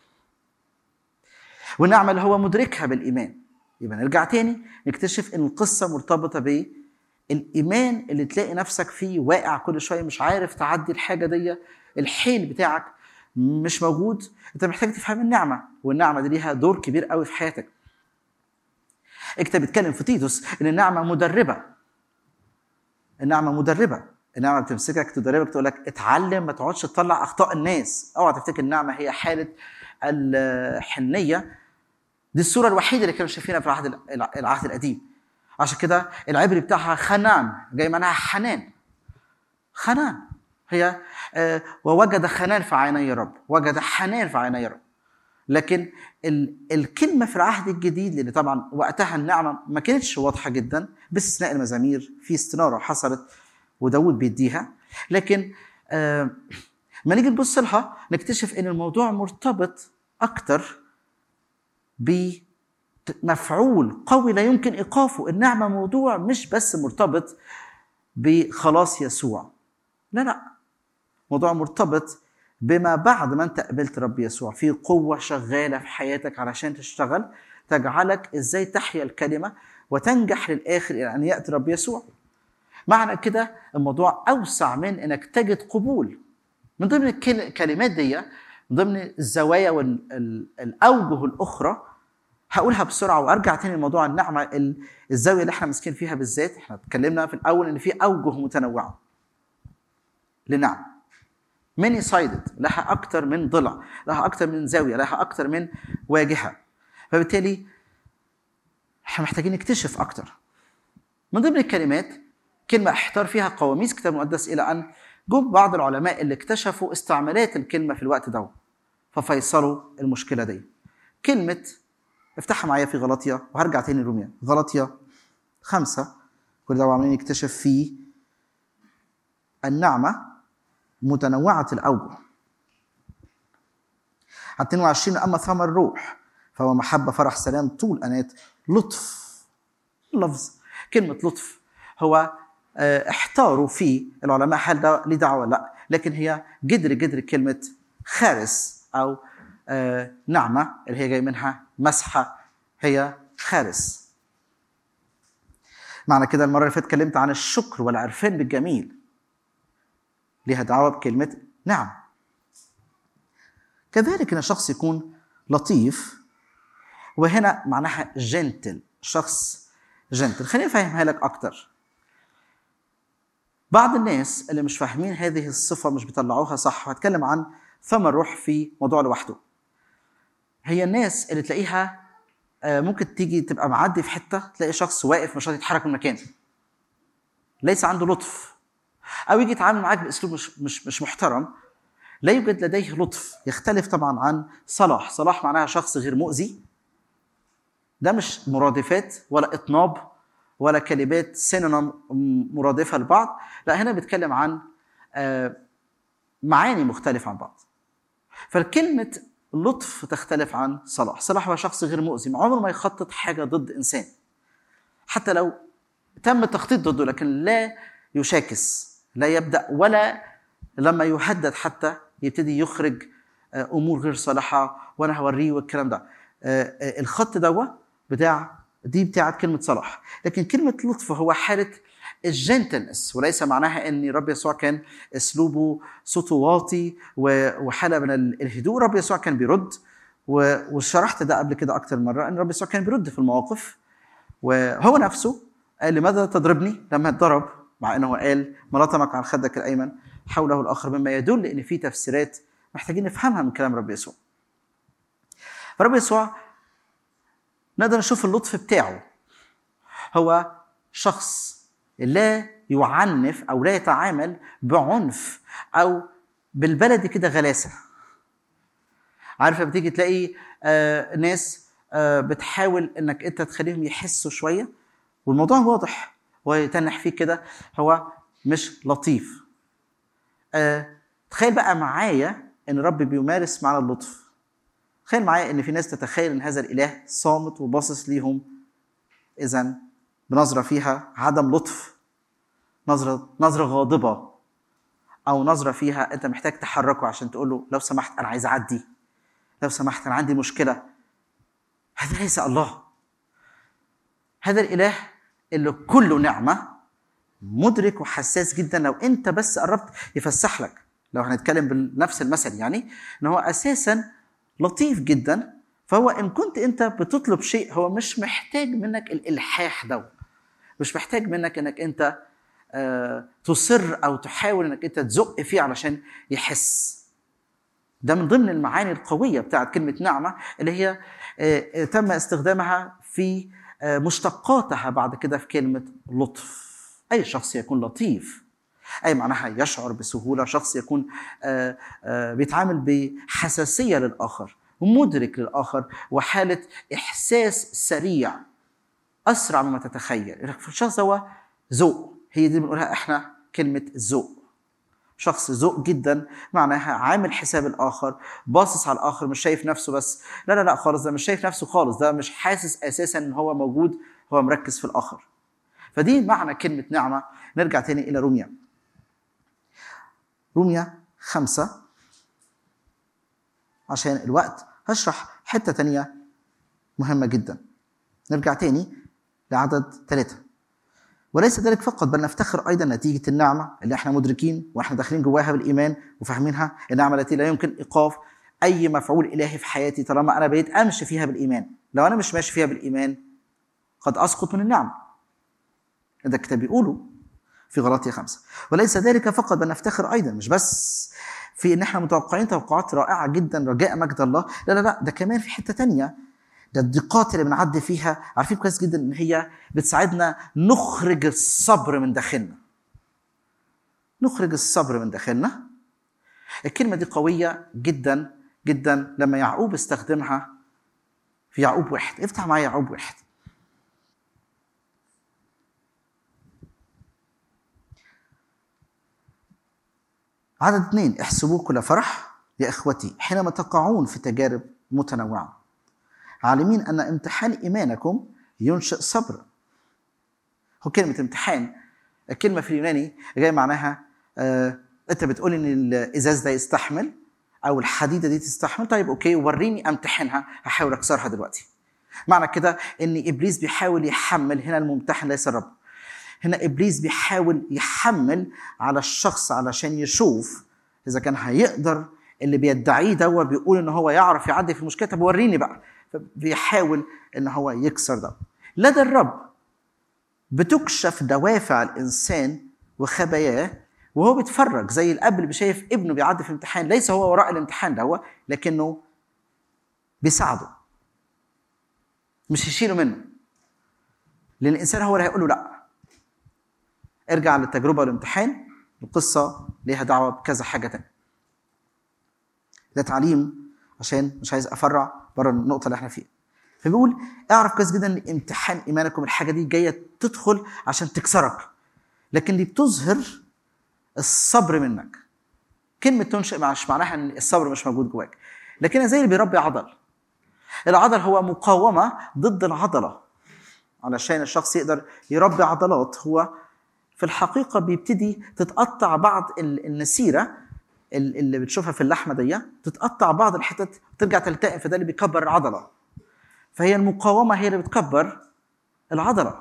والنعمة اللي هو مدركها بالإيمان. يبقى نرجع تاني نكتشف إن القصة مرتبطة بالإيمان اللي تلاقي نفسك فيه واقع كل شوية مش عارف تعدي الحاجة دي، الحيل بتاعك مش موجود. أنت محتاج تفهم النعمة، والنعمة دي ليها دور كبير قوي في حياتك. الكتاب بيتكلم في تيتوس إن النعمة مدربة. النعمة مدربة، النعمة بتمسكك تدربك، تقول لك اتعلم ما تقعدش تطلع أخطاء الناس. اوعى تفتكر النعمة هي حالة الحنية، دي الصورة الوحيدة اللي كانوا شايفينها في العهد العهد القديم. عشان كده العبري بتاعها خنان، جاي معناها حنان. خنان هي آه ووجد خنان في عيني رب، وجد حنان في عيني رب. لكن ال الكلمة في العهد الجديد، لأن طبعا وقتها النعمة ما كانتش واضحة جدا باستثناء المزامير، في استنارة حصلت وداود بيديها. لكن آه ما نيجي نبص لها نكتشف ان الموضوع مرتبط اكتر بمفعول قوي لا يمكن ايقافه. النعمه موضوع مش بس مرتبط بخلاص يسوع، لا لا، موضوع مرتبط بما بعد ما انت قبلت رب يسوع، في قوه شغاله في حياتك علشان تشتغل تجعلك ازاي تحيا الكلمه وتنجح للاخر الى ان ياتي رب يسوع. معنى كده الموضوع اوسع من انك تجد قبول. من ضمن الكلمات دي، من ضمن الزوايا والأوجه الأخرى هقولها بسرعة وأرجع تاني لموضوع النعمة. الزاوية اللي احنا مسكين فيها بالذات، احنا اتكلمنا في الأول إن في أوجه متنوعة للنعمة، many sided، لها أكتر من ضلع، لها أكتر من زاوية، لها أكتر من واجهة. فبالتالي احنا محتاجين نكتشف أكتر. من ضمن الكلمات كلمة احتار فيها قواميس كتاب المقدس إلى أن جم بعض العلماء اللي اكتشفوا استعمالات الكلمة في الوقت ده ففيصلوا المشكلة دي. كلمة افتحها معايا في غلطية، وهرجع تاني لروميا، غلطية خمسة. كل ده عاملين يكتشف فيه النعمة متنوعة الأوجه. على اثنين وعشرين أما ثمر الروح فهو محبة فرح سلام طول أنات لطف. لفظ كلمة لطف هو احتاروا فيه العلماء هل ده ليه دعوة لا، لكن هي جدر جدر كلمة خارس أو آه نعمة اللي هي جاي منها مسحة، هي خارس. معنى كده المرة اللي فاتت اتكلمت عن الشكر والعرفان بالجميل، ليها دعوة بكلمة نعم. كذلك ان الشخص يكون لطيف، وهنا معناها جنتل، شخص جنتل. خليني افهمها لك اكتر. بعض الناس اللي مش فاهمين هذه الصفة مش بيطلعوها صح، وهتكلم عن ثمر الروح في موضوع لوحده. هي الناس اللي تلاقيها ممكن تيجي تبقى معدي في حتة تلاقي شخص واقف مش راضي يتحرك من مكانه، ليس عنده لطف، او يجي يتعامل معاك باسلوب مش مش مش محترم، لا يوجد لديه لطف. يختلف طبعا عن صلاح. صلاح معناها شخص غير مؤذي، ده مش مرادفات ولا اطناب ولا كلمات سينونيم مرادفة لبعض، لا هنا بيتكلم عن معاني مختلفة عن بعض. فالكلمة لطف تختلف عن صلاح. صلاح هو شخص غير مؤذي، عمره ما يخطط حاجة ضد إنسان، حتى لو تم التخطيط ضده، لكن لا يشاكس، لا يبدأ ولا لما يهدد حتى يبتدي يخرج امور غير صالحه وانا هوريه والكلام ده. الخط دوت بتاع دي بتاعت كلمه صلاح. لكن كلمه لطف هو حاله الجنتلنس، وليس معناها ان رب يسوع كان اسلوبه صوته واطي وحاله من الهدوء. رب يسوع كان بيرد، وشرحت ده قبل كده اكتر مره ان رب يسوع كان بيرد في المواقف. وهو نفسه قال لماذا تضربني لما اتضرب، مع انه قال ما لطمك عن خدك الايمن حوله الاخر، مما يدل ان في تفسيرات محتاجين نفهمها من كلام رب يسوع. رب يسوع نقدر نشوف اللطف بتاعه، هو شخص لا يعنف او لا يتعامل بعنف او بالبلدي كده غلاسه. عارفه بتيجي تلاقي آه ناس آه بتحاول انك انت تخليهم يحسوا شويه والموضوع واضح ويتنح فيك كده، هو مش لطيف. آه تخيل بقى معايا ان رب بيمارس معنا اللطف. تخيل معايا ان في ناس تتخيل ان هذا الاله صامت وباصص ليهم، اذا بنظره فيها عدم لطف، نظره نظره غاضبه، او نظره فيها انت محتاج تحركه عشان تقول له لو سمحت انا عايز اعدي، لو سمحت انا عندي مشكله. هذا ليس الله. هذا الاله اللي كله نعمه، مدرك وحساس جدا. لو انت بس قربت يفسح لك، لو هنتكلم بنفس المثل يعني ان هو اساسا لطيف جدا. فهو ان كنت انت بتطلب شيء هو مش محتاج منك الالحاح ده، مش محتاج منك انك انت آه تصر او تحاول انك انت تزق فيه علشان يحس. ده من ضمن المعاني القويه بتاعت كلمه نعمه اللي هي آه تم استخدامها في آه مشتقاتها بعد كده في كلمه لطف. اي شخص يكون لطيف اي معناها يشعر بسهوله، شخص يكون آه آه بيتعامل بحساسيه للاخر ومدرك للاخر وحاله احساس سريع اسرع مما تتخيل. الشخص هو ذوق، هي دي بنقولها احنا كلمه الذوق. شخص ذوق جدا معناها عامل حساب الاخر، باصص على الاخر، مش شايف نفسه بس. لا لا لا خالص، ده مش شايف نفسه خالص، ده مش حاسس اساسا ان هو موجود، هو مركز في الاخر. فدي معنى كلمه نعمه. نرجع تاني الى روميا روميا خمسة عشان الوقت، هشرح حته تانية مهمه جدا. نرجع تاني لعدد ثلاثة. وليس ذلك فقط بل نفتخر أيضا نتيجة النعمة اللي احنا مدركين واحنا داخلين جواها بالإيمان وفاهمينها، النعمة التي لا يمكن إيقاف أي مفعول إلهي في حياتي طالما أنا بقيت أمشي فيها بالإيمان. لو أنا مش ماشي فيها بالإيمان قد أسقط من النعمة. هذا الكتاب بيقوله في غلاطية خمسة. وليس ذلك فقط بل نفتخر أيضا، مش بس في إن احنا متوقعين توقعات رائعة جدا رجاء مجد الله، لا لا لا، ده كمان في حتة تانية. ده الضيقات اللي بنعدي فيها عارفين كويس جدا ان هي بتساعدنا نخرج الصبر من داخلنا. نخرج الصبر من داخلنا. الكلمة دي قوية جدا جدا لما يعقوب استخدمها في يعقوب واحد. افتح معايا يعقوب واحد. عدد اثنين. احسبوه كل فرح يا اخوتي حينما تقعون في تجارب متنوعة، عالمين أن امتحان إيمانكم ينشئ صبر. هو كلمة امتحان، الكلمة في اليوناني جاي معناها آه أنت بتقول إن الإزاز ده يستحمل أو الحديدة دي تستحمل، طيب أوكي وريني أمتحنها، هحاول أكسرها دلوقتي. معنى كده إن إبليس بيحاول يحمل، هنا الممتحن ليس الرب، هنا إبليس بيحاول يحمل على الشخص علشان يشوف إذا كان هيقدر اللي بيدعيه ده بيقول إن هو يعرف يعدي في المشكلة، طب وريني بقى. بيحاول ان هو يكسر ده. لدى الرب بتكشف دوافع الانسان وخباياه وهو بيتفرج، زي الاب اللي بيشايف ابنه بيعدي في الامتحان، ليس هو وراء الامتحان ده هو، لكنه بيساعده، مش يشيله منه. لان الانسان هو اللي هيقول له لا ارجع للتجربه والامتحان. القصه ليها دعوه بكذا حاجه تانية. ده تعليم عشان مش عايز افرع بره النقطه اللي احنا فيها. فبيقول اعرف كويس جدا ان امتحان ايمانكم الحاجه دي جايه تدخل عشان تكسرك، لكن دي بتظهر الصبر منك. كلمه تنشئ مش معناها ان الصبر مش موجود جواك، لكن زي اللي بيربي عضل. العضل هو مقاومه ضد العضله. علشان الشخص يقدر يربي عضلات هو في الحقيقه بيبتدي تتقطع بعض النسيره اللي بتشوفها في اللحمه دي تتقطع بعض الحتت وترجع تلتئم، فده اللي بيكبر العضله. فهي المقاومه هي اللي بتكبر العضله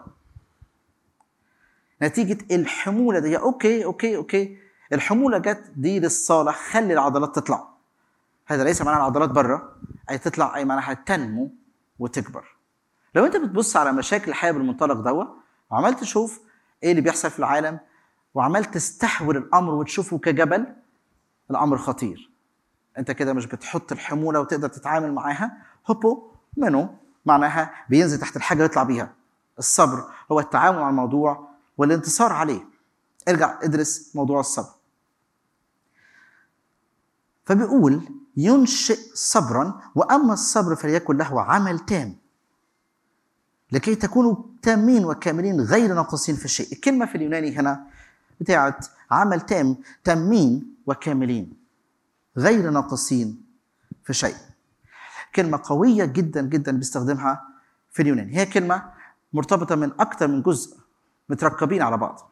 نتيجه الحموله دي. اوكي اوكي اوكي الحموله جت دي للصالح، خلي العضلات تطلع. هذا ليس معناها العضلات بره اي تطلع، اي معناها تنمو وتكبر. لو انت بتبص على مشاكل الحياه بالمنطلق دوا وعملت تشوف ايه اللي بيحصل في العالم وعملت تستحول الامر وتشوفه كجبل، الامر خطير. انت كده مش بتحط الحموله وتقدر تتعامل معاها. هوبو منه معناها بينزل تحت الحاجه يطلع بيها. الصبر هو التعامل مع الموضوع والانتصار عليه. ارجع ادرس موضوع الصبر. فبيقول ينشئ صبرا، واما الصبر فليكن له عمل تام لكي تكونوا تامين وكاملين غير ناقصين في شيء. الكلمه في اليوناني هنا بتاعت عمل تام، تامين وكاملين غير ناقصين في شيء. كلمه قويه جدا جدا بيستخدمها في اليوناني. هي كلمه مرتبطه من اكثر من جزء متركبين على بعض.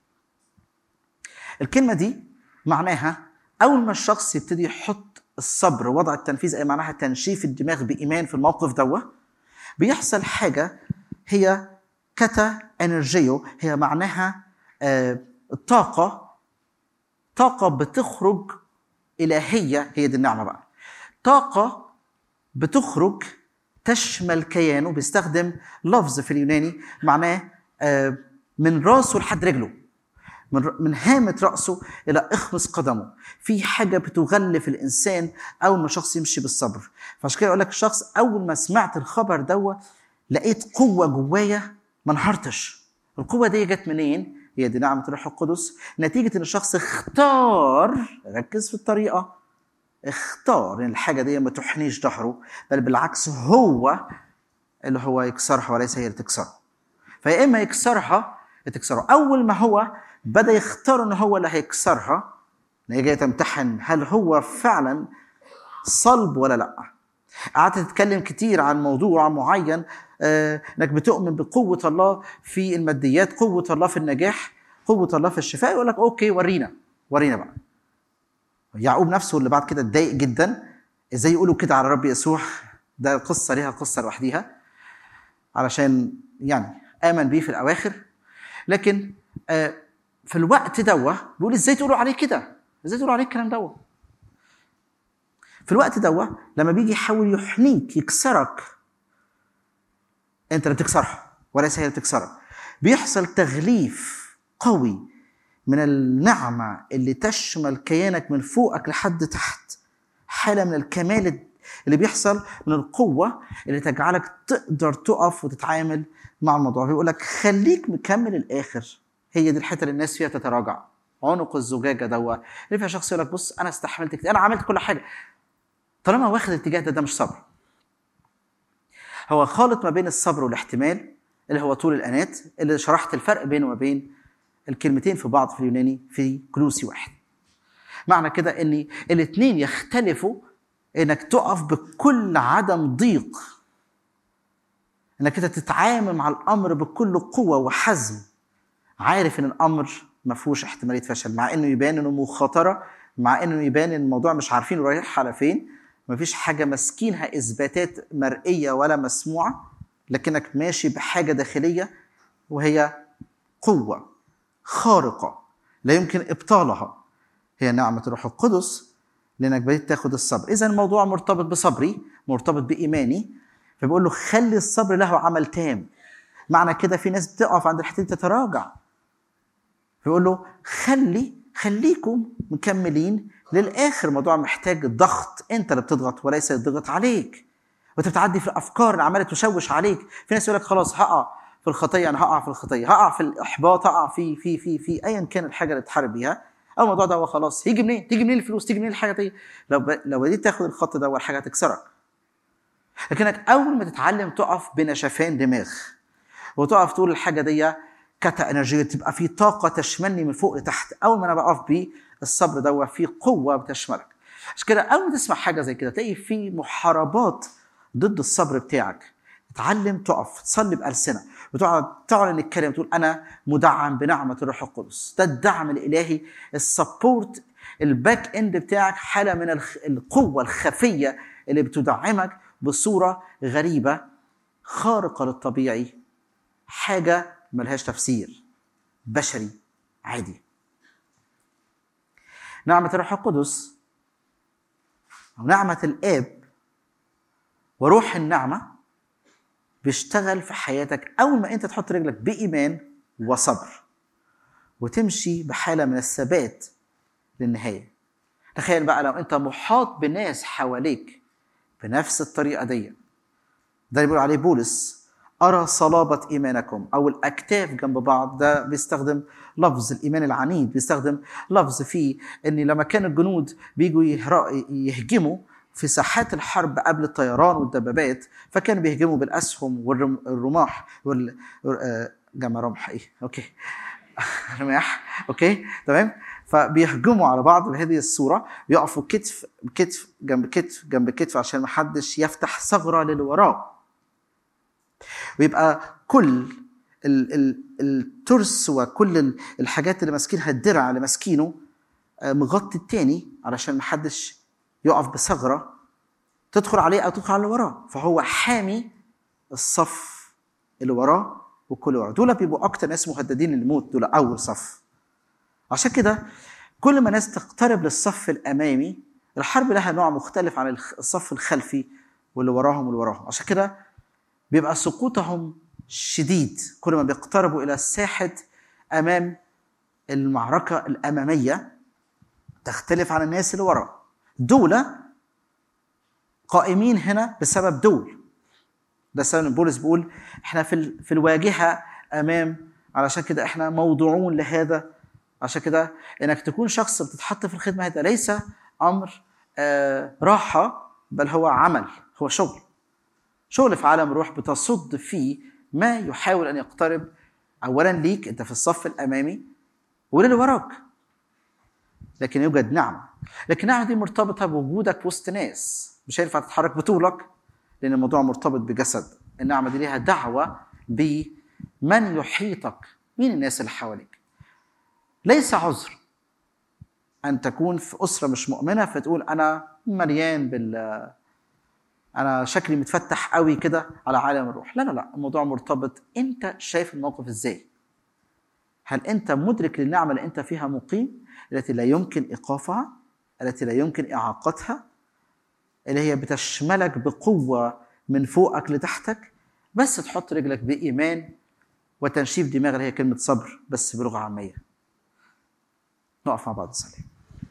الكلمه دي معناها اول ما الشخص يبتدي يحط الصبر ووضع التنفيذ، اي معناها تنشيف الدماغ بايمان في الموقف دوه، بيحصل حاجه هي كاتا انرجيو. هي معناها آه الطاقه، طاقه بتخرج الهيه. هي دي النعمه بقى، طاقه بتخرج تشمل كيانه. بيستخدم لفظ في اليوناني معناه آه من راسه لحد رجله، من هامة رأسه إلى إخمص قدمه. في حاجة بتغلف الإنسان أول ما شخص يمشي بالصبر. فعشان كده أقول لك الشخص أول ما سمعت الخبر دوه لقيت قوة جوايا ما انهارتش. القوة دي جت منين؟ هي دي نعمة الروح القدس، نتيجة إن الشخص اختار، ركز في الطريقة، اختار إن الحاجة دي ما تحنيش ظهره، بل بالعكس هو اللي هو يكسرها وليس هي اللي تكسره. فيا إما يكسرها تكسره. أول ما هو بدأ يختار إن هو اللي هيكسرها، نيجي تمتحن هل هو فعلا صلب ولا لا. قعدت تتكلم كتير عن موضوع معين، آه انك بتؤمن بقوة الله في الماديات، قوة الله في النجاح، قوة الله في الشفاء. يقول لك اوكي ورينا ورينا بقى. يعقوب نفسه اللي بعد كده اتضايق جدا، ازاي يقولوا كده على رب يسوع؟ ده قصة ليها قصة لوحديها، علشان يعني آمن بيه في الأواخر. لكن آه في الوقت دوه بيقول ازاي تقولوا عليه كده؟ ازاي تقولوا عليه الكلام دوه؟ في الوقت دوه لما بيجي يحاول يحنيك يكسرك، انت اللي بتكسرها وليس هي اللي بتكسرك. بيحصل تغليف قوي من النعمة اللي تشمل كيانك من فوقك لحد تحت، حالة من الكمال اللي بيحصل من القوة اللي تجعلك تقدر تقف وتتعامل مع الموضوع. بيقول لك خليك مكمل الآخر. هي دي الحته اللي الناس فيها تتراجع. عنق الزجاجه دوا اللي فيها شخص يقول لك بص انا استحملت كتير، انا عملت كل حاجه. طالما واخد الاتجاه ده، ده مش صبر. هو خالط ما بين الصبر والاحتمال اللي هو طول الانات، اللي شرحت الفرق بينه وما بين الكلمتين في بعض في اليوناني في كلوسي واحد. معنى كده ان الاثنين يختلفوا، انك تقف بكل عدم ضيق، انك انت تتعامل مع الامر بكل قوه وحزم، عارف ان الامر ما فيهوش احتماليه فشل، مع انه يبان انه مخاطره، مع انه يبان ان الموضوع مش عارفين رايح على فين، ما فيش حاجه ماسكينها اثباتات مرئيه ولا مسموعه، لكنك ماشي بحاجه داخليه وهي قوه خارقه لا يمكن ابطالها، هي نعمه الروح القدس، لانك بديت تاخد الصبر. اذا الموضوع مرتبط بصبري، مرتبط بايماني. فبيقول له خلي الصبر له عمل تام. معنى كده في ناس بتقف عند الحته تتراجع، بيقول له خلي خليكم مكملين للاخر. الموضوع محتاج ضغط، انت اللي بتضغط وليس الضغط عليك، وانت بتعدي في الافكار اللي عماله تشوش عليك. في ناس يقول لك خلاص هقع في الخطيه، انا هقع في الخطيه، هقع في الاحباط، هقع في في في في ايا كان الحاجه اللي تحارب بيها. او الموضوع ده هو خلاص هيجي منين؟ تيجي منين الفلوس؟ تيجي منين الحاجه دي؟ لو ب... لو بديت تاخد الخط ده اول حاجه هتكسرك. لكنك اول ما تتعلم تقف بنشفان دماغ وتقف تقول الحاجه دي كتا انرجيه، تبقى في طاقه تشملني من فوق لتحت. اول ما انا بقف بيه الصبر ده في قوه بتشملك. عشان كده اول ما تسمع حاجه زي كده تلاقي في محاربات ضد الصبر بتاعك. اتعلم تقف تصلي بألسنة وتقعد تعلن الكلام، تقول انا مدعم بنعمه الروح القدس. ده الدعم الالهي، السبورت الباك اند بتاعك حالة من القوة الخفية اللي بتدعمك بصورة غريبة خارقة للطبيعي، حاجة ملهاش تفسير بشري عادي. نعمة الروح القدس أو نعمة الآب وروح النعمة بيشتغل في حياتك أول ما أنت تحط رجلك بإيمان وصبر وتمشي بحالة من الثبات للنهاية. تخيل بقى لو أنت محاط بناس حواليك بنفس الطريقة دي، ده اللي بيقول عليه بولس أرى صلابة إيمانكم، أو الأكتاف جنب بعض. ده بيستخدم لفظ الإيمان العنيد، بيستخدم لفظ فيه أن لما كان الجنود بيجوا يهجموا في ساحات الحرب قبل الطيران والدبابات، فكانوا بيهجموا بالأسهم والرماح وال جمع رمح إيه أوكي رماح أوكي تمام. فبيهجموا على بعض بهذه الصورة، بيقفوا كتف كتف جنب كتف جنب كتف عشان ما حدش يفتح ثغرة للوراء، ويبقى كل الترس وكل الحاجات اللي ماسكينها، الدرع اللي ماسكينه مغطي التاني علشان ما حدش يقف بثغرة تدخل عليه أو تدخل على وراه. فهو حامي الصف اللي وراه وكل وراه. دول بيبقوا أكتر ناس مهددين للموت، دول أول صف. عشان كده كل ما ناس تقترب للصف الأمامي، الحرب لها نوع مختلف عن الصف الخلفي واللي وراهم واللي وراهم. عشان كده بيبقى سقوطهم شديد كل ما بيقتربوا إلى الساحة أمام المعركة الأمامية، تختلف عن الناس اللي وراه. دول قائمين هنا بسبب دول. ده سبب بولس بيقول احنا في في الواجهة أمام، علشان كده احنا موضوعون لهذا. عشان كده انك تكون شخص بتتحط في الخدمة، هذا ليس أمر آه راحة، بل هو عمل، هو شغل شغل في عالم الروح بتصد فيه ما يحاول أن يقترب أولا ليك أنت في الصف الأمامي وللي وراك. لكن يوجد نعمة، لكن النعمة دي مرتبطة بوجودك وسط ناس، مش هينفع تتحرك بطولك لأن الموضوع مرتبط بجسد. النعمة دي ليها دعوة بمن يحيطك، مين الناس اللي حواليك. ليس عذر أن تكون في أسرة مش مؤمنة فتقول أنا مليان بال أنا شكلي متفتح قوي كده على عالم الروح. لا لا لا، الموضوع مرتبط أنت شايف الموقف إزاي. هل أنت مدرك للنعمة اللي أنت فيها مقيم، التي لا يمكن إيقافها، التي لا يمكن إعاقتها، اللي هي بتشملك بقوة من فوقك لتحتك، بس تحط رجلك بإيمان وتنشيف دماغ، اللي هي كلمة صبر بس بلغة عامية. نقف مع بعض نصلي.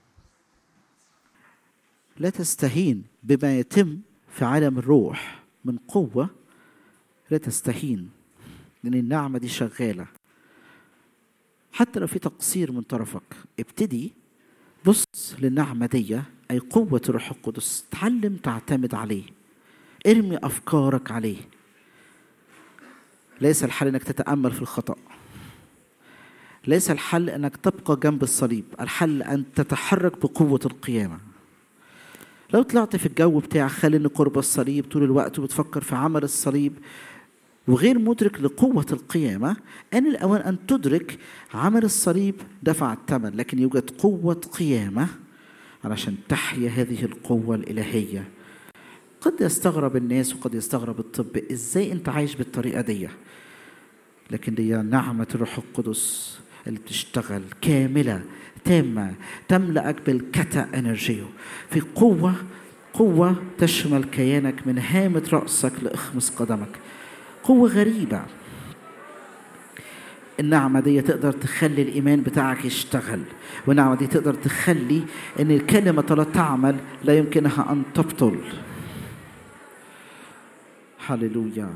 لا تستهين بما يتم في عالم الروح من قوة، لا تستهين، لأن النعمة دي شغالة. حتى لو في تقصير من طرفك، ابتدي بص للنعمة دي، أي قوة الروح القدس. تعلم تعتمد عليه، ارمي أفكارك عليه. ليس الحل أنك تتأمل في الخطأ، ليس الحل أنك تبقى جنب الصليب، الحل أن تتحرك بقوة القيامة. لو طلعت في الجو بتاع خليني قرب الصليب طول الوقت وبتفكر في عمل الصليب وغير مدرك لقوة القيامة، أن الأوان أن تدرك عمل الصليب دفع الثمن، لكن يوجد قوة قيامة علشان تحيا هذه القوة الإلهية. قد يستغرب الناس وقد يستغرب الطب، إزاي أنت عايش بالطريقة دي؟ لكن دي نعمة الروح القدس اللي بتشتغل كاملة تامة، تملأك بالكتا انرجيو، في قوة قوة تشمل كيانك من هامة رأسك لإخمص قدمك. قوة غريبة. النعمة دي تقدر تخلي الإيمان بتاعك يشتغل، والنعمة دي تقدر تخلي أن الكلمة لا تعمل، لا يمكنها أن تبطل. هاليلويا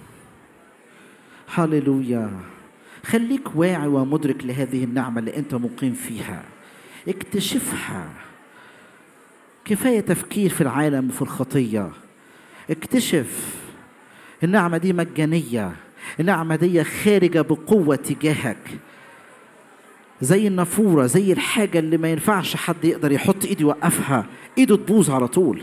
هاليلويا. خليك واعي ومدرك لهذه النعمة اللي أنت مقيم فيها، اكتشفها. كفاية تفكير في العالم وفي الخطية. اكتشف النعمة دي مجانية، النعمة دي خارجة بقوة تجاهك، زي النافورة، زي الحاجة اللي ما ينفعش حد يقدر يحط ايده يوقفها، ايده تبوظ على طول.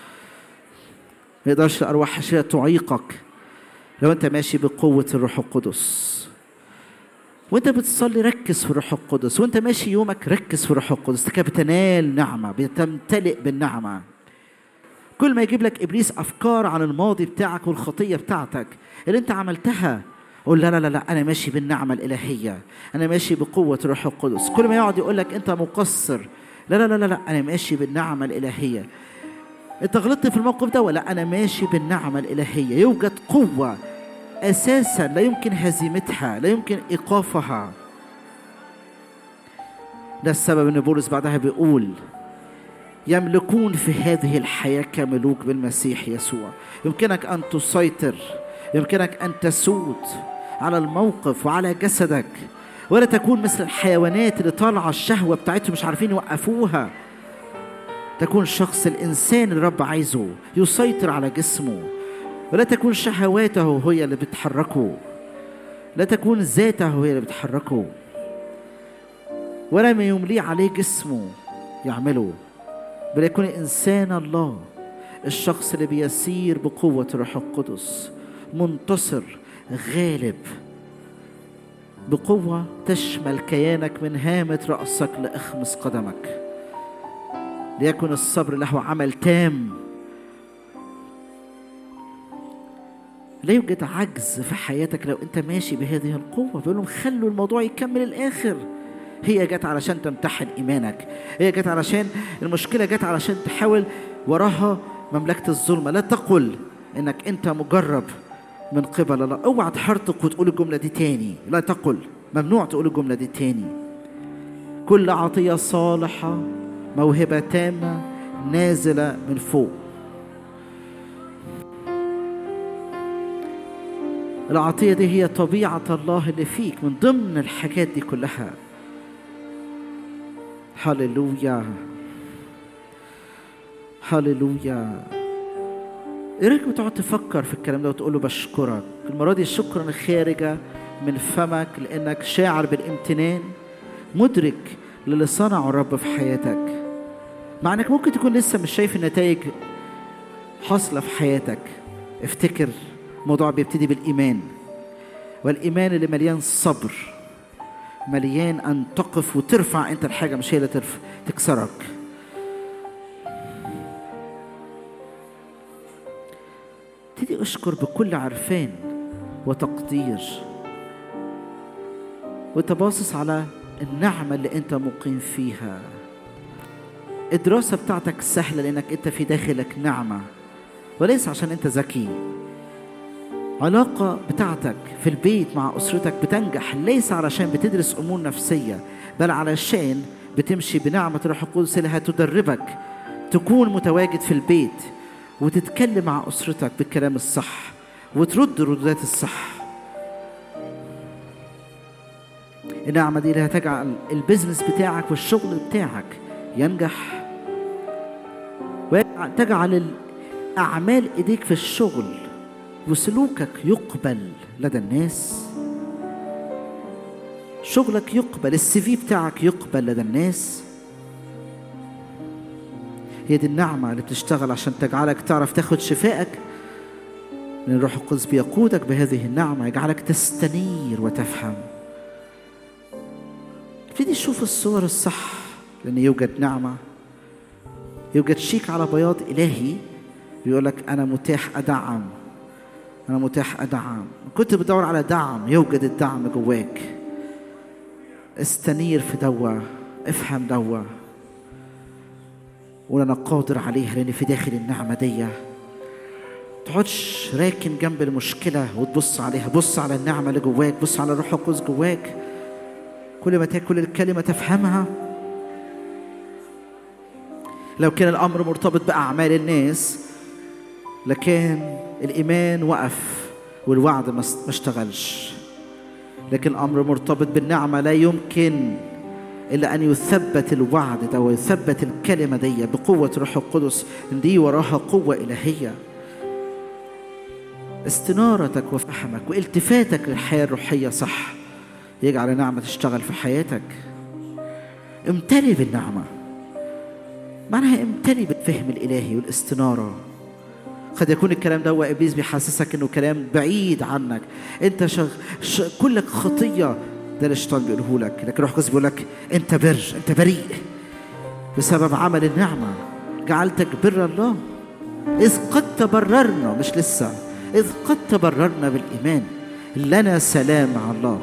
ما يقدرش الأرواح الشريرة تعيقك لو أنت ماشي بقوة الروح القدس. وانت بتصلي ركز في الروح القدس، وانت ماشي يومك ركز في الروح القدس، انت بتنال نعمة، بتمتلئ بالنعمة. كل ما يجيب لك ابليس افكار عن الماضي بتاعك والخطية بتاعتك اللي انت عملتها، قول لا لا لا انا ماشي بالنعمة الالهية، انا ماشي بقوة الروح القدس. كل ما يقعد يقول لك انت مقصر، لا لا لا لا انا ماشي بالنعمة الالهية. انت غلطت في الموقف ده، ولا انا ماشي بالنعمة الالهية. يوجد قوة اساسا لا يمكن هزيمتها، لا يمكن ايقافها. ده السبب ان بولس بعدها بيقول يملكون في هذه الحياة كملوك بالمسيح يسوع. يمكنك ان تسيطر، يمكنك ان تسود على الموقف وعلى جسدك، ولا تكون مثل الحيوانات اللي طالعة الشهوة بتاعتهم مش عارفين يوقفوها. تكون شخص الإنسان اللي الرب عايزه يسيطر على جسمه، ولا تكون شهواته هي اللي بتحركه، لا تكون ذاته هي اللي بتحركه، ولا ما يملي عليه جسمه يعمله، بل يكون إنسان الله، الشخص اللي بيسير بقوة الروح القدس، منتصر غالب بقوة تشمل كيانك من هامة رأسك لأخمص قدمك. ليكن الصبر له عمل تام. لا يوجد عجز في حياتك لو انت ماشي بهذه القوة. بيقول لهم خلوا الموضوع يكمل الآخر. هي جت علشان تمتحن إيمانك، هي جت علشان المشكلة جت علشان تحاول وراها مملكة الظلمة. لا تقل انك انت مجرب من قبل الله. اوعى تحرطق وتقول الجملة دي تاني، لا تقل، ممنوع تقول الجملة دي تاني. كل عطية صالحة موهبة تامة نازلة من فوق. العطية دي هي طبيعة الله اللي فيك من ضمن الحاجات دي كلها. هاليلويا هاليلويا. ايه رأيك بتقعد تفكر في الكلام ده وتقول له بشكرك المرة دي شكرا خارجة من فمك، لأنك شاعر بالامتنان، مدرك للي صنعه الرب في حياتك، مع انك ممكن تكون لسه مش شايف النتائج حاصلة في حياتك. افتكر الموضوع بيبتدي بالإيمان، والإيمان اللي مليان صبر، مليان أن تقف وترفع أنت الحاجة، مش هي اللي ترفع تكسرك. ابتدي أشكر بكل عرفان وتقدير، وتباصص على النعمة اللي أنت مقيم فيها. الدراسة بتاعتك سهلة لأنك أنت في داخلك نعمة، وليس عشان أنت ذكي. علاقة بتاعتك في البيت مع أسرتك بتنجح ليس علشان بتدرس أمور نفسية، بل علشان بتمشي بنعمة الروح القدس اللي هتدربك تكون متواجد في البيت وتتكلم مع أسرتك بالكلام الصح وترد ردات الصح. النعمة دي اللي هتجعل البيزنس بتاعك والشغل بتاعك ينجح، وتجعل أعمال إيديك في الشغل وسلوكك يقبل لدى الناس. شغلك يقبل، السي في بتاعك يقبل لدى الناس. هي دي النعمة اللي بتشتغل عشان تجعلك تعرف تاخد شفائك، لأن الروح القدس بيقودك بهذه النعمة، يجعلك تستنير وتفهم. ابتدي تشوف الصور الصح، لأن يوجد نعمة، يوجد شيك على بياض إلهي بيقولك أنا متاح أدعم، أنا متاح أدعم. كنت بدور على دعم، يوجد الدعم جواك. استنير في دوا، افهم دوا، وأنا قادر عليها لأن في داخل النعمة دي. تقعدش راكن جنب المشكلة وتبص عليها، بص على النعمة اللي جواك، بص على الروح القدس جواك. كل ما تاكل الكلمة تفهمها. لو كان الأمر مرتبط بأعمال الناس لكان الإيمان وقف والوعد ما اشتغلش، لكن الأمر مرتبط بالنعمة لا يمكن إلا أن يثبت الوعد ده ويثبت الكلمة دي بقوة روح القدس. دي وراها قوة إلهية. استنارتك وفهمك والتفاتك للحياة الروحية صح يجعل النعمة تشتغل في حياتك. امتلي بالنعمة، معناها امتلي بالفهم الإلهي والاستنارة. قد يكون الكلام ده وإبليس بيحسسك إنه كلام بعيد عنك، أنت شغ... ش... كلك خطية ده اللي الشيطان بيقوله لك، لكن روح القدس بيقول لك انت بر، انت بريء بسبب عمل النعمه، جعلتك بر الله اذ قد تبررنا، مش لسه، اذ قد تبررنا بالايمان لنا سلام مع الله.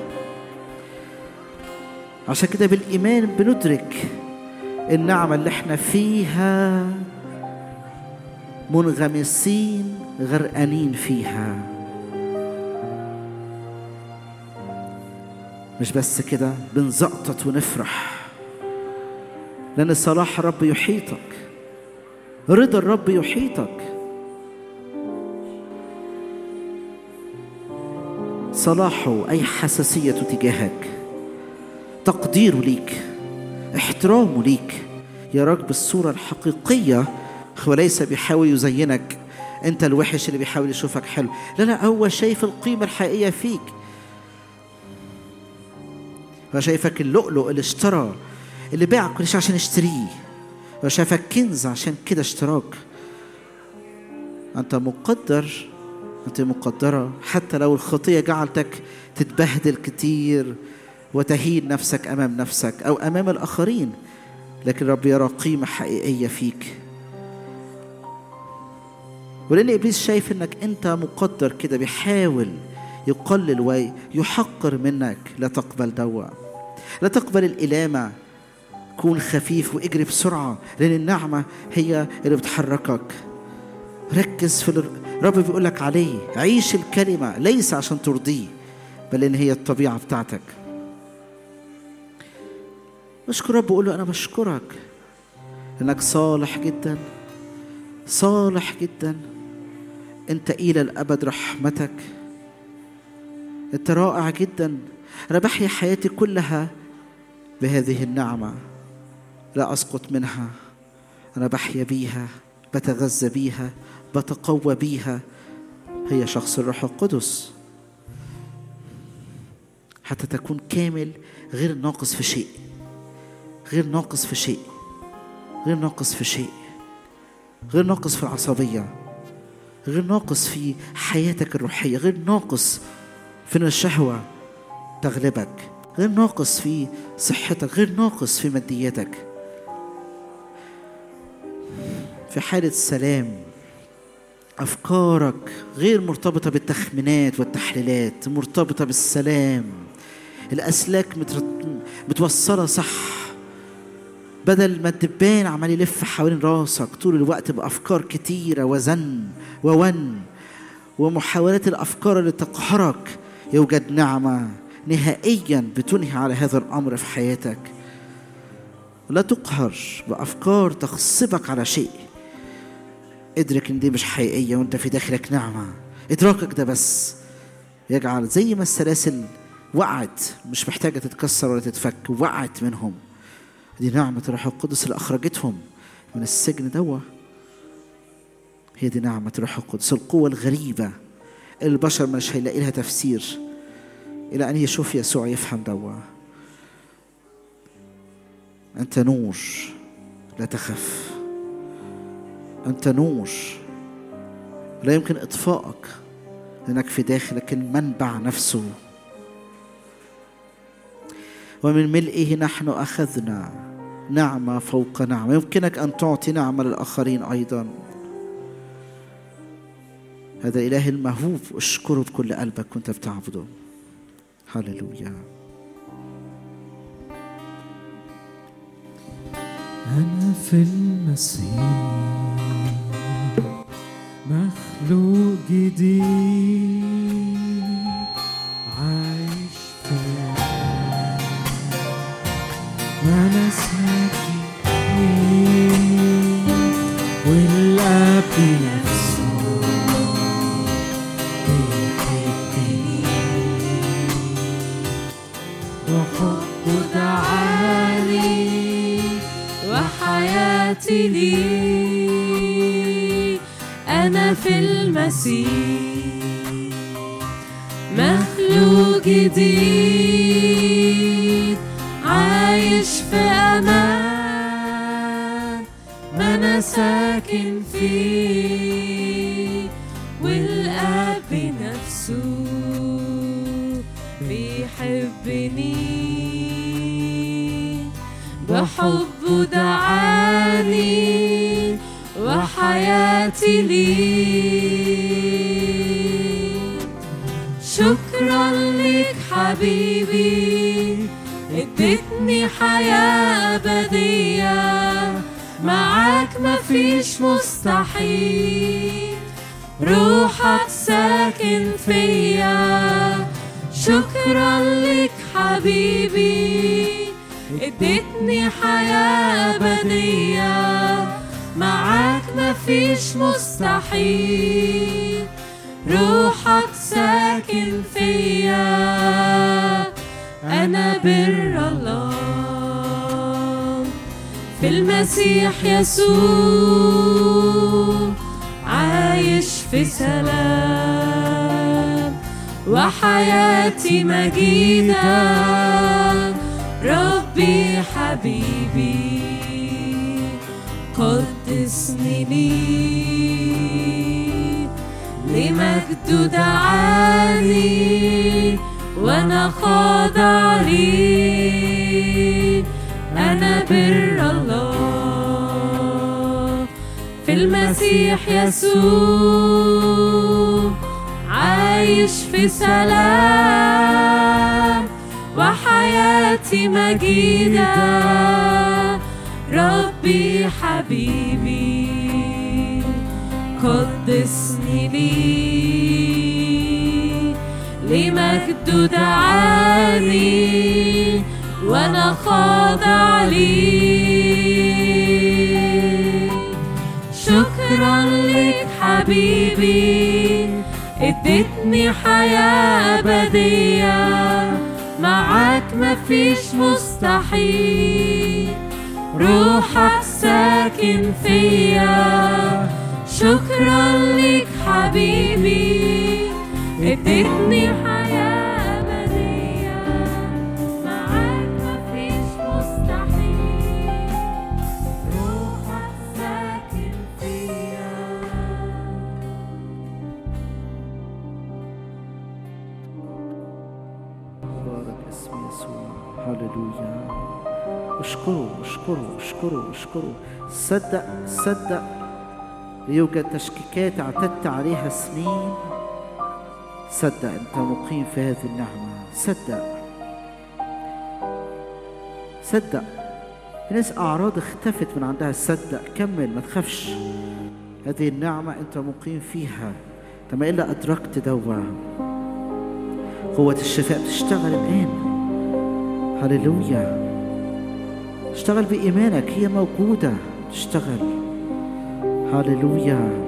عشان كده بالايمان بندرك النعمه اللي احنا فيها منغمسين غرقانين فيها. مش بس كده، بنزقطط ونفرح لأن صلاح الرب يحيطك، رضا الرب يحيطك. صلاحه أي حساسية تجاهك، تقديره ليك، احترامه ليك، يراك بالصورة الحقيقية، وليس بيحاول يزينك انت الوحش اللي بيحاول يشوفك حلو. لا لا، هو شايف القيمة الحقيقية فيك، هو شايفك اللؤلؤ اللي اشترى، اللي باع كل شيء عشان يشتريه، هو شايفك كنز عشان كده اشتراك. انت مقدر، انت مقدرة، حتى لو الخطية جعلتك تتبهدل كتير وتهين نفسك امام نفسك او امام الاخرين، لكن رب يرى قيمة حقيقية فيك. ولأن إبليس شايف إنك أنت مقدر كده، بيحاول يقلل ويحقر منك. لا تقبل دوا، لا تقبل الإلامة، كون خفيف واجري بسرعة، لأن النعمة هي اللي بتحركك. ركز في الرب بيقول لك عليه، عيش الكلمة ليس عشان ترضيه، بل إن هي الطبيعة بتاعتك. اشكر رب وقول له أنا بشكرك إنك صالح جدا، صالح جدا، أنت إلى الأبد رحمتك، أنت رائع جدا. أنا بحيا حياتي كلها بهذه النعمة، لا أسقط منها، أنا بحيا بيها، بتغذى بيها، بتقوى بيها. هي شخص الروح القدس، حتى تكون كامل غير ناقص في شيء، غير ناقص في شيء، غير ناقص في شيء، غير ناقص في العصبية، غير ناقص في حياتك الروحية، غير ناقص في ان الشهوة تغلبك، غير ناقص في صحتك، غير ناقص في مادياتك، في حالة سلام. أفكارك غير مرتبطة بالتخمينات والتحليلات، مرتبطة بالسلام. الأسلاك متوصلة صح، بدل ما الدبان عمال يلف حوالين راسك طول الوقت بأفكار كتيرة وزن وون ومحاولات الأفكار اللي تقهرك. يوجد نعمة نهائيا بتنهي على هذا الأمر في حياتك. لا تقهر بأفكار تغصبك على شيء. ادرك ان دي مش حقيقية وانت في داخلك نعمة. ادراكك ده بس يجعل زي ما السلاسل وقعت، مش محتاجة تتكسر ولا تتفك، وقعت منهم. دي نعمة الروح القدس اللي أخرجتهم من السجن دوا. هي دي نعمة الروح القدس، القوة الغريبة اللي البشر مش هيلاقي لها تفسير إلى أن يشوف يسوع يفهم دوا. أنت نور، لا تخف. أنت نور لا يمكن إطفائك، لأنك في داخلك المنبع نفسه. ومن ملئه نحن أخذنا نعمة فوق نعمة. يمكنك أن تعطي نعمة للآخرين أيضا. هذا الإله المهوب، اشكره بكل قلبك وانت بتعبده. هللويا. أنا في المسيح مخلوق جديد، عايش في ما أنا ساكن فيه، والأب نفسه بيحبني، وحبه دعاني وحياتي لي. أنا في المسيح مخلوق جديد، عايش في أمان ما أنا ساكن فيه، والأب نفسه بيحبني. بيحبني بحبه دعاني وحياتي لي. شكرا لك حبيبي اديتني حياة أبدية، معاك مفيش مستحيل، روحك ساكن فيا. شكرا لك حبيبي اديتني حياة أبدية، معاك مفيش مستحيل، روحك ساكن فيا. أنا بر الله في المسيح يسوع، عايش في سلام وحياتي مجيدة. ربي حبيبي قدسني لي، لمجده دعاني وانا خاضع لي. انا بر الله في المسيح يسوع، عايش في سلام وحياتي مجيدة. ربي حبيبي قدسني لي، لمجده دعاني وانا خاضع لي. شكرا لك حبيبي اديتني حياة أبدية، معاك مفيش مستحيل، روحك ساكن فيا. شكرا لك حبيبي اديتني حياة أبدية، معاك مفيش مستحيل، روحك ساكن فيا. بارك اسم يسوع. هللويا. اشكره اشكره اشكره اشكره. صدق صدق يوجد تشكيكات اعتدت عليها سنين. صدق انت مقيم في هذه النعمة. صدق صدق في ناس اعراض اختفت من عندها. صدق كمل ما تخافش، هذه النعمة انت مقيم فيها. كما الا ادركت دوا قوة الشفاء بتشتغل الان. هللويا. اشتغل بإيمانك، هي موجودة تشتغل. هللويا.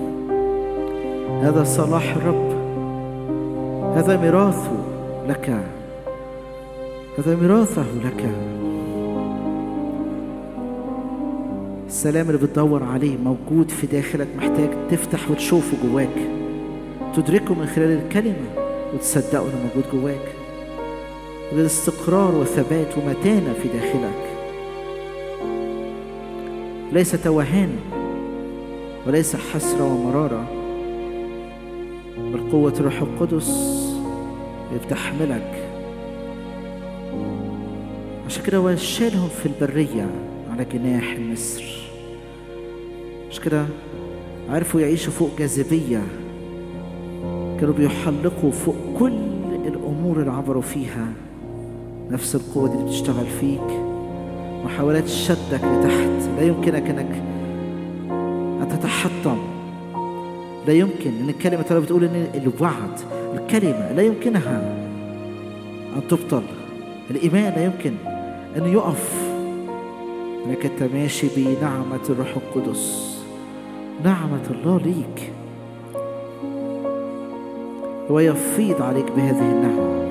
هذا صلاح الرب، هذا ميراثه لك، هذا ميراثه لك. السلام اللي بتدور عليه موجود في داخلك، محتاج تفتح وتشوفه جواك، تدركه من خلال الكلمة وتصدقه انه موجود جواك. وجد استقرار وثبات ومتانة في داخلك، ليس توهان وليس حسرة ومرارة، بل قوة الروح القدس اللي بتحملك. عشان كده هو شالهم في البرية على جناح النسر. عشان كده عرفوا يعيشوا فوق جاذبية، كانوا بيحلقوا فوق كل الأمور اللي عبروا فيها. نفس القوة دي بتشتغل فيك. محاولات شدك لتحت، لا يمكنك انك ان تتحطم. لا يمكن ان الكلمة ترى بتقول ان الوعد، الكلمة لا يمكنها ان تبطل. الايمان لا يمكن ان يقف، انك انت ماشي بنعمة الروح القدس، نعمة الله ليك. هو يفيض عليك بهذه النعمة.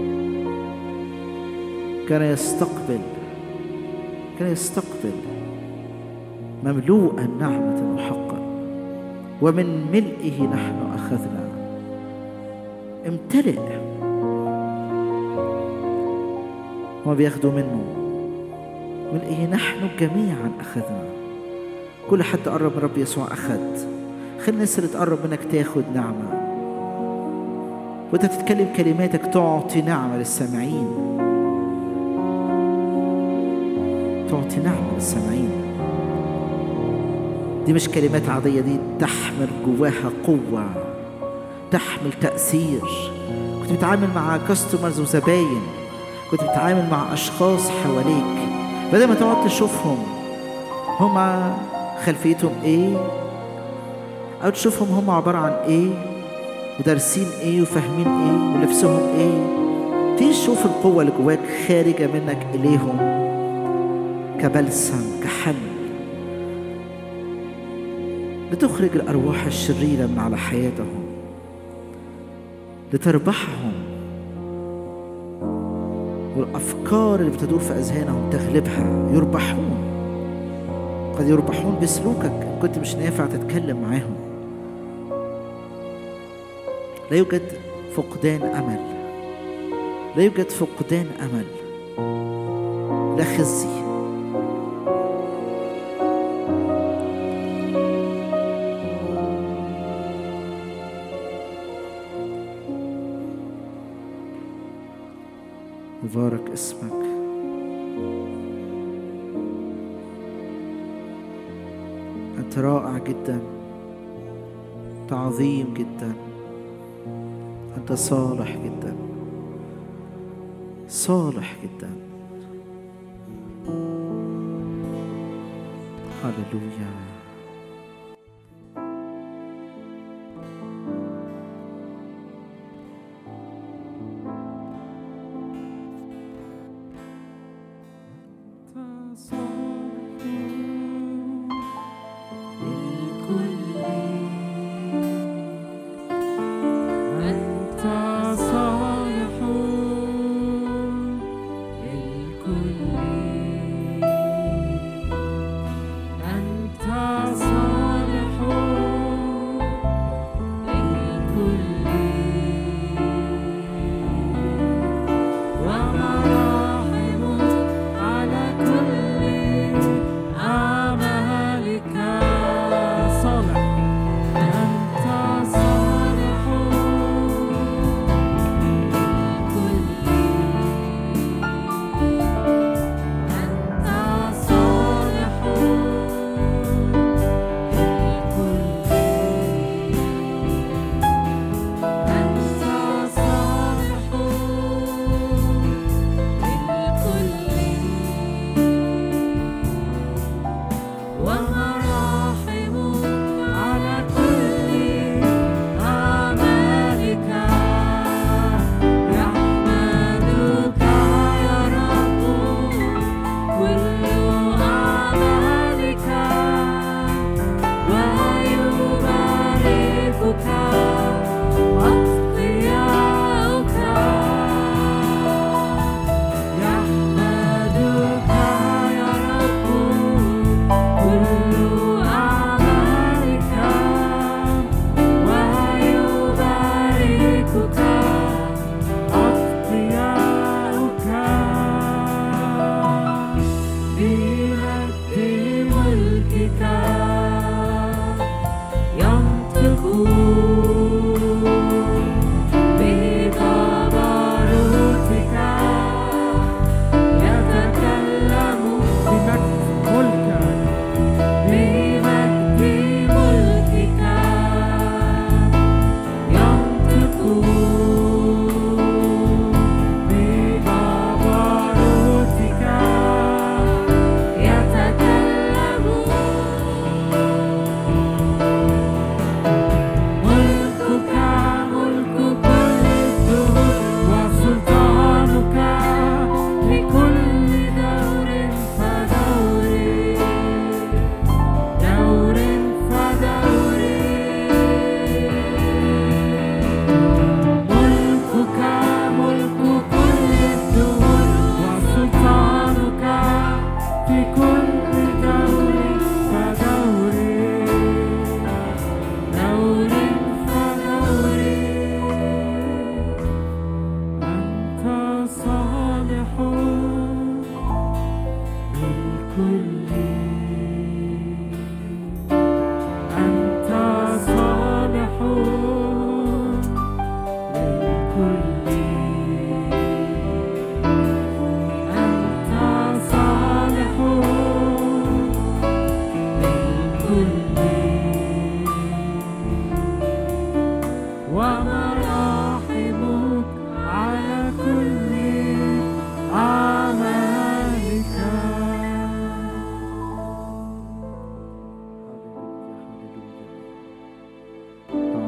كان يستقبل كان يستقبل مملوءا نعمة وحقا، ومن ملئه نحن أخذنا. امتلئ. هو بياخدوا منه، ملئه نحن جميعا أخذنا. كل حد قرب من رب يسوع أخذ. خلي الناس اللي تقرب منك تاخد نعمة. وانت تتكلم كلماتك تعطي نعمة للسامعين، تعطي نعمة للسامعين. دي مش كلمات عادية، دي تحمل جواها قوة، تحمل تأثير. كنت بتعامل مع كاستمرز وزباين، كنت بتعامل مع أشخاص حواليك، بدل ما تقعد تشوفهم هما خلفيتهم ايه أو تشوفهم هما عبارة عن ايه ودارسين ايه وفاهمين ايه ولبسهم ايه، تشوف القوة اللي جواك خارجة منك إليهم كبلسم، كحل، لتخرج الأرواح الشريرة من على حياتهم، لتربحهم، والأفكار اللي بتدور في أذهانهم تغلبها. يربحون، قد يربحون بسلوكك. كنت مش نافع تتكلم معاهم. لا يوجد فقدان أمل، لا يوجد فقدان أمل، لا خزي. مبارك اسمك. أنت رائع جدا، أنت عظيم جدا، أنت صالح جدا، صالح جدا. هللويا. ومراحم على كل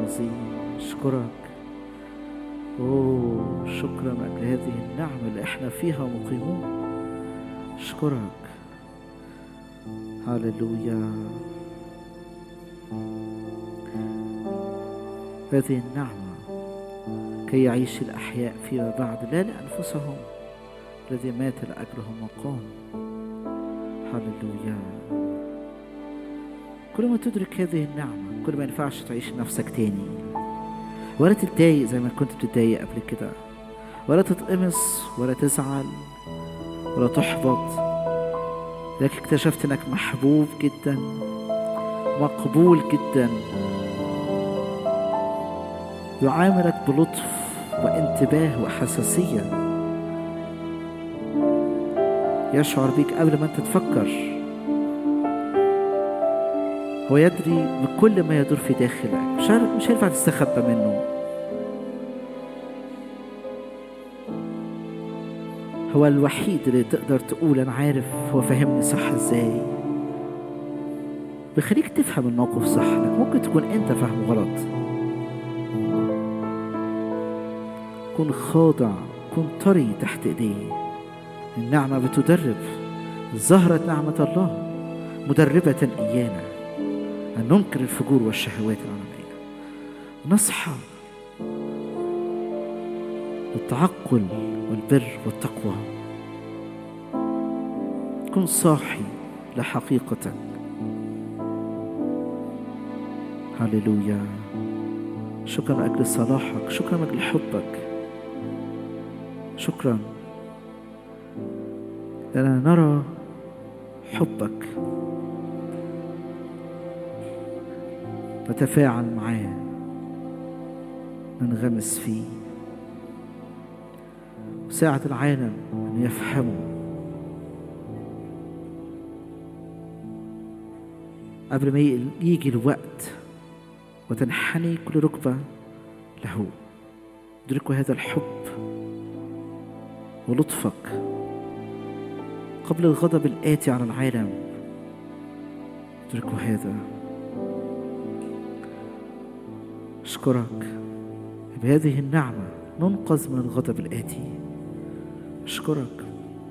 عظيم. أشكرك. أوه شكرا لأجل هذه النعمة اللي إحنا فيها مقيمون. أشكرك. هاليلويا. هذه النعمة كي يعيش الأحياء فيما بعد لا لأنفسهم الذي مات لأجلهم وقام. هاليلويا. كل ما تدرك هذه النعمة كل ما ينفعش تعيش نفسك تاني، ولا تتضايق زي ما كنت بتتضايق قبل كده، ولا تتقمص ولا تزعل ولا تحبط، لكن اكتشفت انك محبوب جدا، مقبول جدا، يعاملك بلطف وانتباه وحساسية، يشعر بيك قبل ما انت تفكر، هو يدري بكل ما يدور في داخلك، مش مش هينفع تستخبى منه. هو الوحيد اللي تقدر تقول أنا عارف هو فهمني صح إزاي، بيخليك تفهم الموقف صح، لك ممكن تكون أنت فاهمه غلط. كن خاضع، كن طري تحت إيديه. النعمة بتدرب، ظهرت نعمة الله مدربة إيانا أن ننكر الفجور والشهوات العالمية، نصحى بالتعقل والبر والتقوى. كن صاحي لحقيقتك. هاليلويا. شكرا أجل صلاحك، شكرا أجل حبك، شكرا لأننا نرى حبك، نتفاعل معاه، ننغمس فيه، وساعد العالم أن يفهمه قبل ما يجي الوقت وتنحني كل ركبة له. ادركوا هذا الحب ولطفك قبل الغضب الآتي على العالم. ادركوا هذا. أشكرك بهذه النعمة ننقذ من الغضب الآتي. أشكرك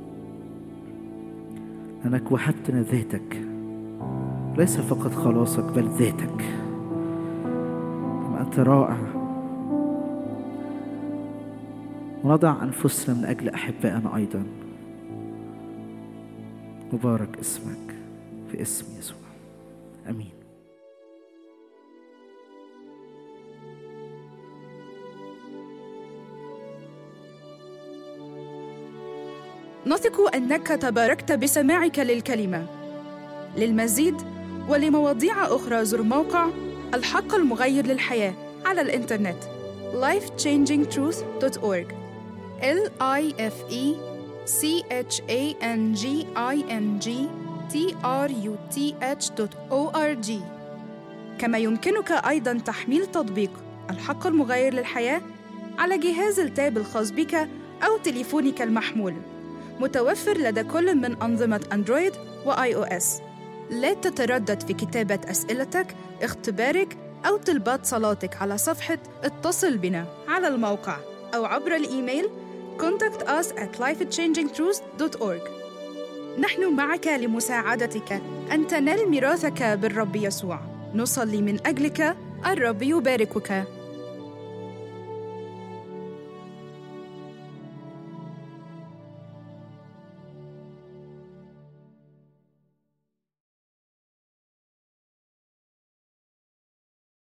أنك وهبتنا ذاتك، ليس فقط خلاصك بل ذاتك. أنت رائع. ونضع أنفسنا من أجل أحبائنا أيضا. مبارك اسمك في اسم يسوع، آمين. نثق أنك تباركت بسماعك للكلمة. للمزيد ولمواضيع أخرى زر موقع الحق المغير للحياة على الإنترنت life changing truth dot org L I F E C H A N G I N G T R U T H dot org. كما يمكنك أيضاً تحميل تطبيق الحق المغير للحياة على جهاز التاب الخاص بك أو تليفونك المحمول، متوفر لدى كل من أنظمة أندرويد وآي أو إس. لا تتردد في كتابة أسئلتك، اختبارك أو طلبات صلاتك على صفحة اتصل بنا على الموقع أو عبر الإيميل contact us at life changing truth dot org. نحن معك لمساعدتك أن تنال ميراثك بالرب يسوع. نصلي من أجلك. الرب يباركك.